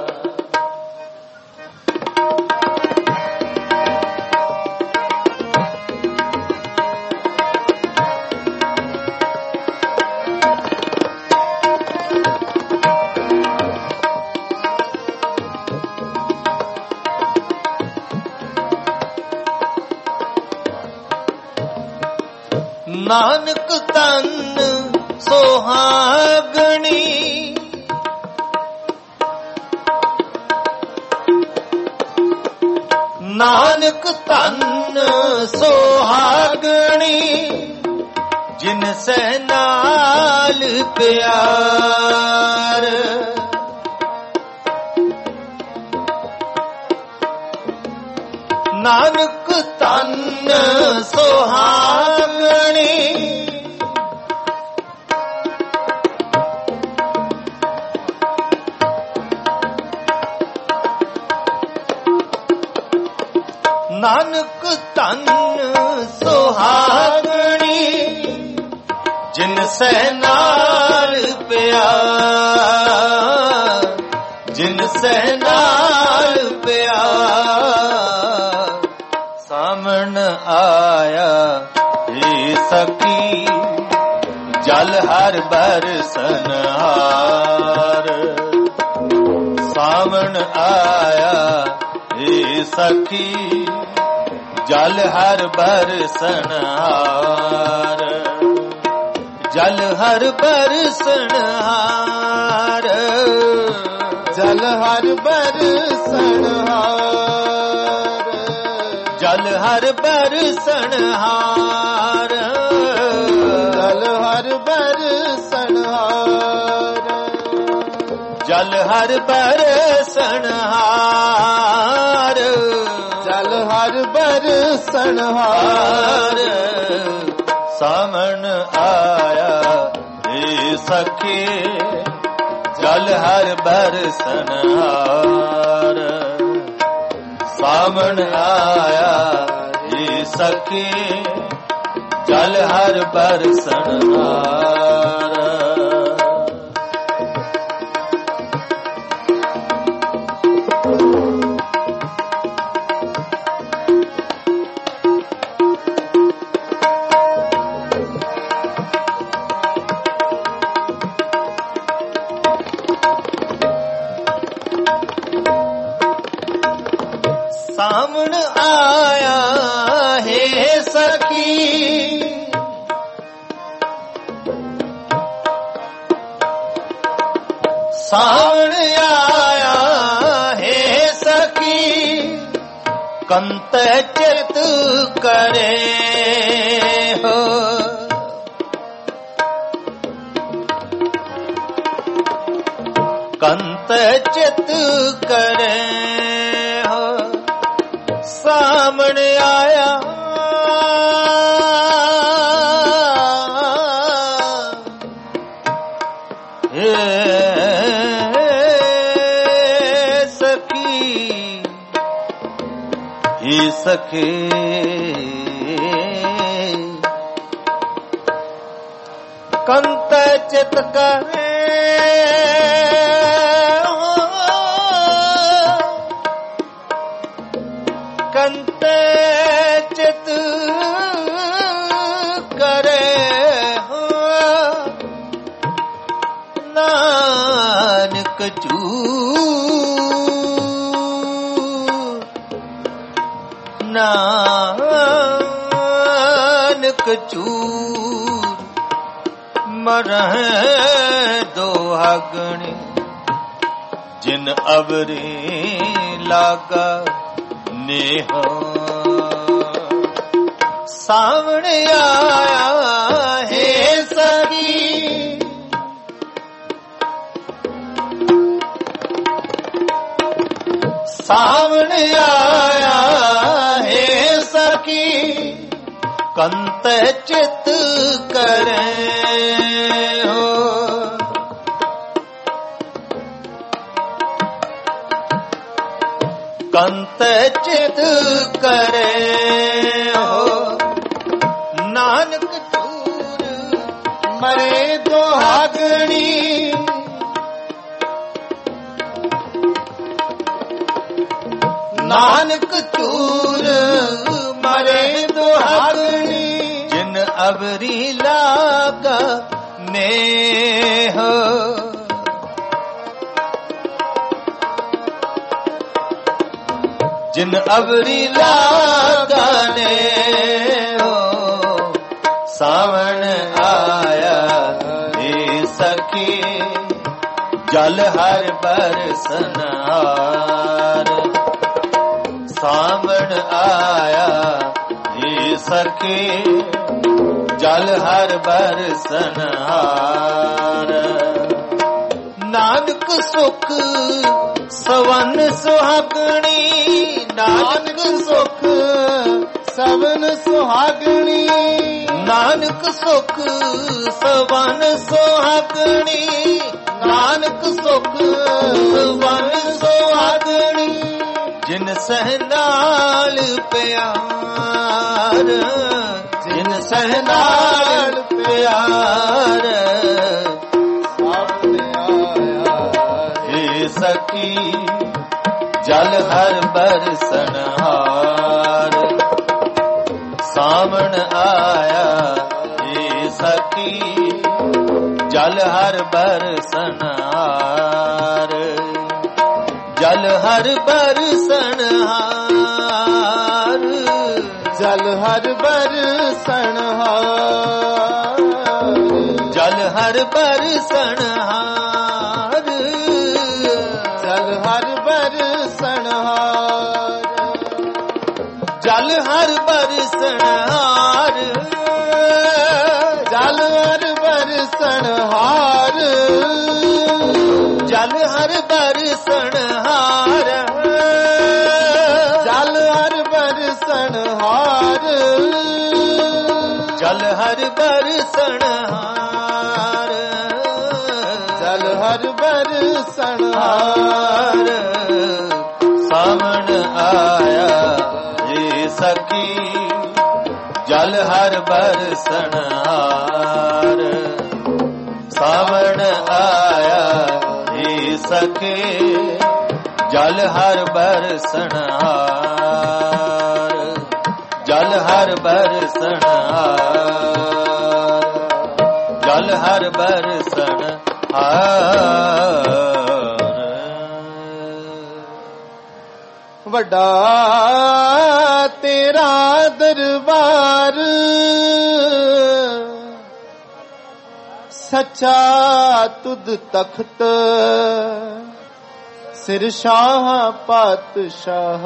नानक तन सोहागणी, नानक तन सोहागणी जिन से नाल प्यार। नानक तन सोहागणी नानक तन सुहागणी जिन से नाल प्यार, जिन से नाल प्यार। सामण आया हे सखी जल हर बरसनहार, सामण आया हे सखी जल हर बरसनहार, जल हर बरसनहार, जल हर बरसनहार, जल हर बरसनहार, जल हर बरसनहार, जल हर बरसनहार, जल हर ਹਰ ਬਰਸਣ ਹਾਰ ਸਾਵਣ ਆਇਆ ਏ ਸਖੀ ਜਲ ਹਰ ਬਰਸਣ ਹਾਰ ਸਾਵਣ ਆਇਆ ਏ ਸਖੀ ਜਲ ਹਰ ਬਰਸਣ ਹਾਰ ਸਾਵਣ ਆਇਆ ਹੈ ਸਖੀ ਸਾਵਣ ਆਇਆ ਹੈ ਸਖੀ ਕੰਤ ਚਿਤ ਕਰੇ ਹੋ ਕੰਤ ਚਿਤ ਕਰੇ ਸਾਵਣ ਆਇਆ ਏ ਸਖੀ ਏ ਸਖੀ ਕੰਤ ਚਿਤ ਕਰੇ ਕੰਤ ਚਿਤ ਕਰੇ ਨਾਨਕ ਚੂਰ ਨਾਨਕ ਚੂਰ ਮਰਹਿ ਦੁਹਾਗਣੀ ਜਿਨ ਅਵਰੀ ਲਾਗਾ ਨੇਹ ਸਾਵਣ ਆਇਆ ਹੈ ਸਖੀ ਸਾਵਣ ਆਇਆ ਹੈ ਸਖੀ ਕੰਤ ਚਿਤ ਕਰੇ ਹੋ ਕੰਤ ਚਿਤ ਕਰੇ ਹੋ ਨਾਨਕ ਚੂਰ ਮਰੇ ਦੁਹਾਗਣੀ ਨਾਨਕ ਚੂਰ ਮਰੇ ਦੁਹਾਗਣੀ ਜਿਨ ਅਵਰੀ ਲਾਗਾ ਨੇਹ ਜਿਨ ਅਵਰੀ ਲਾਗਾਨੇ ਹੋ ਸਾਵਣ ਆਇਆ ਏ ਸਖੀ ਜਲ ਹਰ ਬਰਸਣ ਹਾਰ ਸਾਵਣ ਆਇਆ ਏ ਸਖੀ ਜਲ ਹਰ ਬਰਸਣ ਹਾਰ ਨਾਨਕ ਸੁਖ ਸਵਨ ਸੁਹਾਗਣੀ ਨਾਨਕ ਸੁਖ ਸਵਨ ਸੁਹਾਗਣੀ ਨਾਨਕ ਸੁਖ ਸਵਨ ਸੁਹਾਗਣੀ ਨਾਨਕ ਸੁਖ ਸਵਨ ਸੁਹਾਗਣੀ ਜਿਨ ਸਹਿ ਨਾਲ ਪਿਆਰ ਜਿਨ ਸਹਿ ਨਾਲ ਪਿਆਰ ਸਖੀ ਜਲ ਹਰ ਬਰਸਣ ਹਾਰ ਸਾਵਣ ਆਇਆ ਏ ਸਖੀ ਜਲ ਹਰ ਬਰਸਣ ਹਾਰ ਜਲ ਹਰ ਬਰਸਣ ਹਾਰ ਜਲ ਹਰ ਬਰਸਣ ਹਾਰ ਜਲ ਹਰ ਬਰਸਣ ਹਾਰ ਜਲ ਹਰ ਬਰਸਣ ਹਾਰ ਜਲ ਹਰ ਬਰਸਣ ਹਾਰ ਜਲ ਹਰ ਬਰਸਣ ਹਾਰ ਜਲ ਹਰ ਬਰਸਣ ਹਾਰ ਜਲ ਹਰ ਬਰਸਣ ਹਾਰ ਜਲ ਹਰ ਬਰਸਣ ਹਾਰ ਜਲ ਹਰ ਬਰਸਣ ਹਾਰ ਸਾਵਣ ਆਇਆ ਜੀ ਸਖੀ ਜਲ ਹਰ ਬਰਸਣ ਹਾਰ ਸਾਵਣ ਆਇਆ ਜੀ ਸਖੀ ਜਲ ਹਰ ਬਰਸਣ ਹਾਰ ਜਲ ਹਰ ਬਰਸਣ ਹਾਰ ਜਲ ਹਰ ਬਰਸਣ ਹਾਰ ਵੱਡਾ ਤੇਰਾ ਦਰਬਾਰ ਸੱਚਾ ਤੁਧ ਤਖਤ ਸਿਰ ਸ਼ਾਹ ਪਾਤਸ਼ਾਹ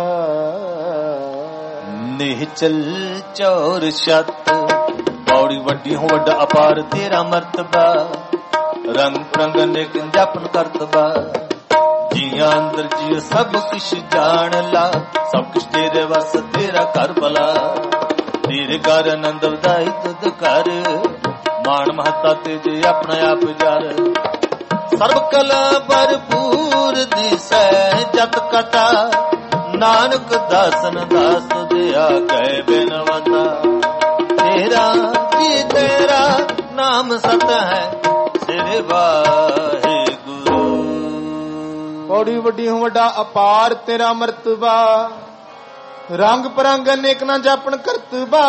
ਨਿਹਚਲ ਚੌਰ ਛਤ ਪੌੜੀ ਵੱਡੀ ਹੋ ਵੱਡਾ ਅਪਾਰ ਤੇਰਾ ਮਰਤਬਾ ਰੰਗ ਪ੍ਰੰਗ ਨਿਕ ਜਪਨ ਕਰਤਬਾ ਜੀਆਂ ਅੰਦਰ ਜੀ ਸਭ ਕੁਛ ਜਾਣ ਲਾ ਸਭ ਕੁਛ ਤੇਰੇ ਵਸ ਤੇਰਾ ਘਰ ਭਲਾ ਤੇਰੇ ਘਰ ਆਨੰਦ ਵਧਾਈ ਤੁਧ ਕਰ ਮਾਣ ਮਹੱਤਾ ਤੇ ਜੇ ਆਪਣਾ ਆਪ ਜਰ ਸਰਬ ਕਲਾ ਭਰਪੂਰ ਦਿਸੈ ਜਤ ਕਟਾ ਨਾਨਕ ਦਾਸਨ ਦਾਸ ਦਿਆ ਕਹਿ ਬਿਨਵਤਾ ਤੇਰਾ ਜੀ ਤੇਰਾ ਨਾਮ ਸਤ ਹੈ ਸਿਰ ਵਾਹਿਗੁਰੂ ਪੌੜੀ ਵੱਡੀ ਹੋ ਵੱਡਾ ਅਪਾਰ ਤੇਰਾ ਮਰਤਬਾ ਰੰਗ ਪਰੰਗ ਅਨੇਕ ਨਾ ਜਾਪਣ ਕਰਤਬਾ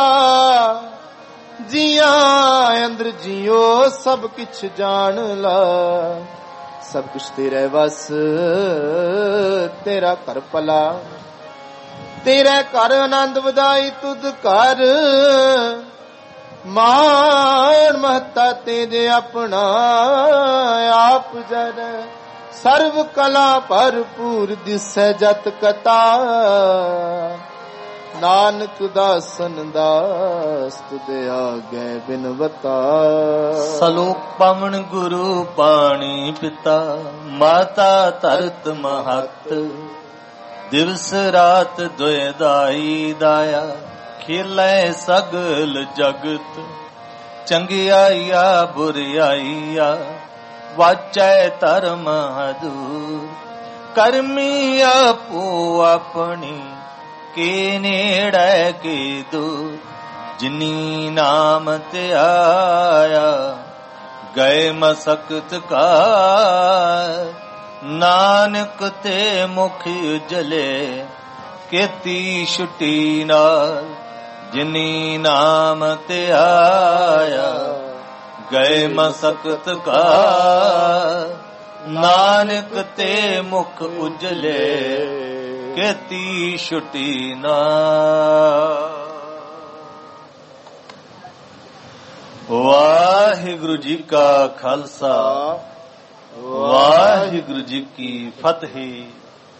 ਜੀਆਂ ਅੰਦਰ ਜਿਉ ਸਭ ਕਿਛ ਜਾਣ ਲਾ ਸਭ ਕੁਛ ਤੇਰੇ ਵਸ ਤੇਰਾ ਘਰ ਭਲਾ ਤੇਰੇ ਘਰ ਆਨੰਦ ਵਧਾਈ ਤੁਧ ਕਰ ਮਾਣ ਮਹੱਤਾ ਤੇ ਜੇ ਆਪਣਾ ਆਪ ਜਰ ਸਰਬ ਕਲਾ ਭਰਪੂਰ ਦਿਸੈ ਜਤ ਕਤਾ ਨਾਨਕ ਦਾਸਨ ਦਾਸ ਤੁਦੇ ਆਗੇ ਬਿਨਵਤਾ ਸਲੋਕ ਪਵਨ ਗੁਰੂ ਪਾਣੀ ਪਿਤਾ ਮਾਤਾ ਧਰਤ ਮਹਤ ਦਿਵਸ ਰਾਤ ਦੁਇ ਦਾਈ ਦਾਇਆ ਖੇਲੇ ਸਗਲ ਜਗਤ ਚੰਗਿਆਈਆ ਬੁਰਿਆਈਆ ਵਾਚੈ ਧਰਮ ਹਦੂਰ ਕਰਮੀ ਆਪੋ ਆਪਣੀ ਕੇ ਨੇੜੇ ਕੀ ਦੂਰ ਜਿਨੀ ਨਾਮ ਤੇ ਆਇਆ ਗਏ ਮਸਕਤ ਕਾ ਨਾਨਕ ਤੇ ਮੁਖ ਉਜਲੇ ਕੀਤੀ ਛੁਟੀ ਨਾਲ ਜਿਨੀ ਨਾਮ ਤੇ ਆਇਆ ਗਏ ਮਸਕਤ ਕਾ ਨਾਨਕ ਤੇ ਮੁਖ ਉਜਲੇ ਕੀਤੀ ਛੁਟੀ ਨਾ ਵਾਹਿਗੁਰੂ ਜੀ ਕਾ ਖਾਲਸਾ ਵਾਹਿਗੁਰੂ ਜੀ ਕੀ ਫਤਿਹ।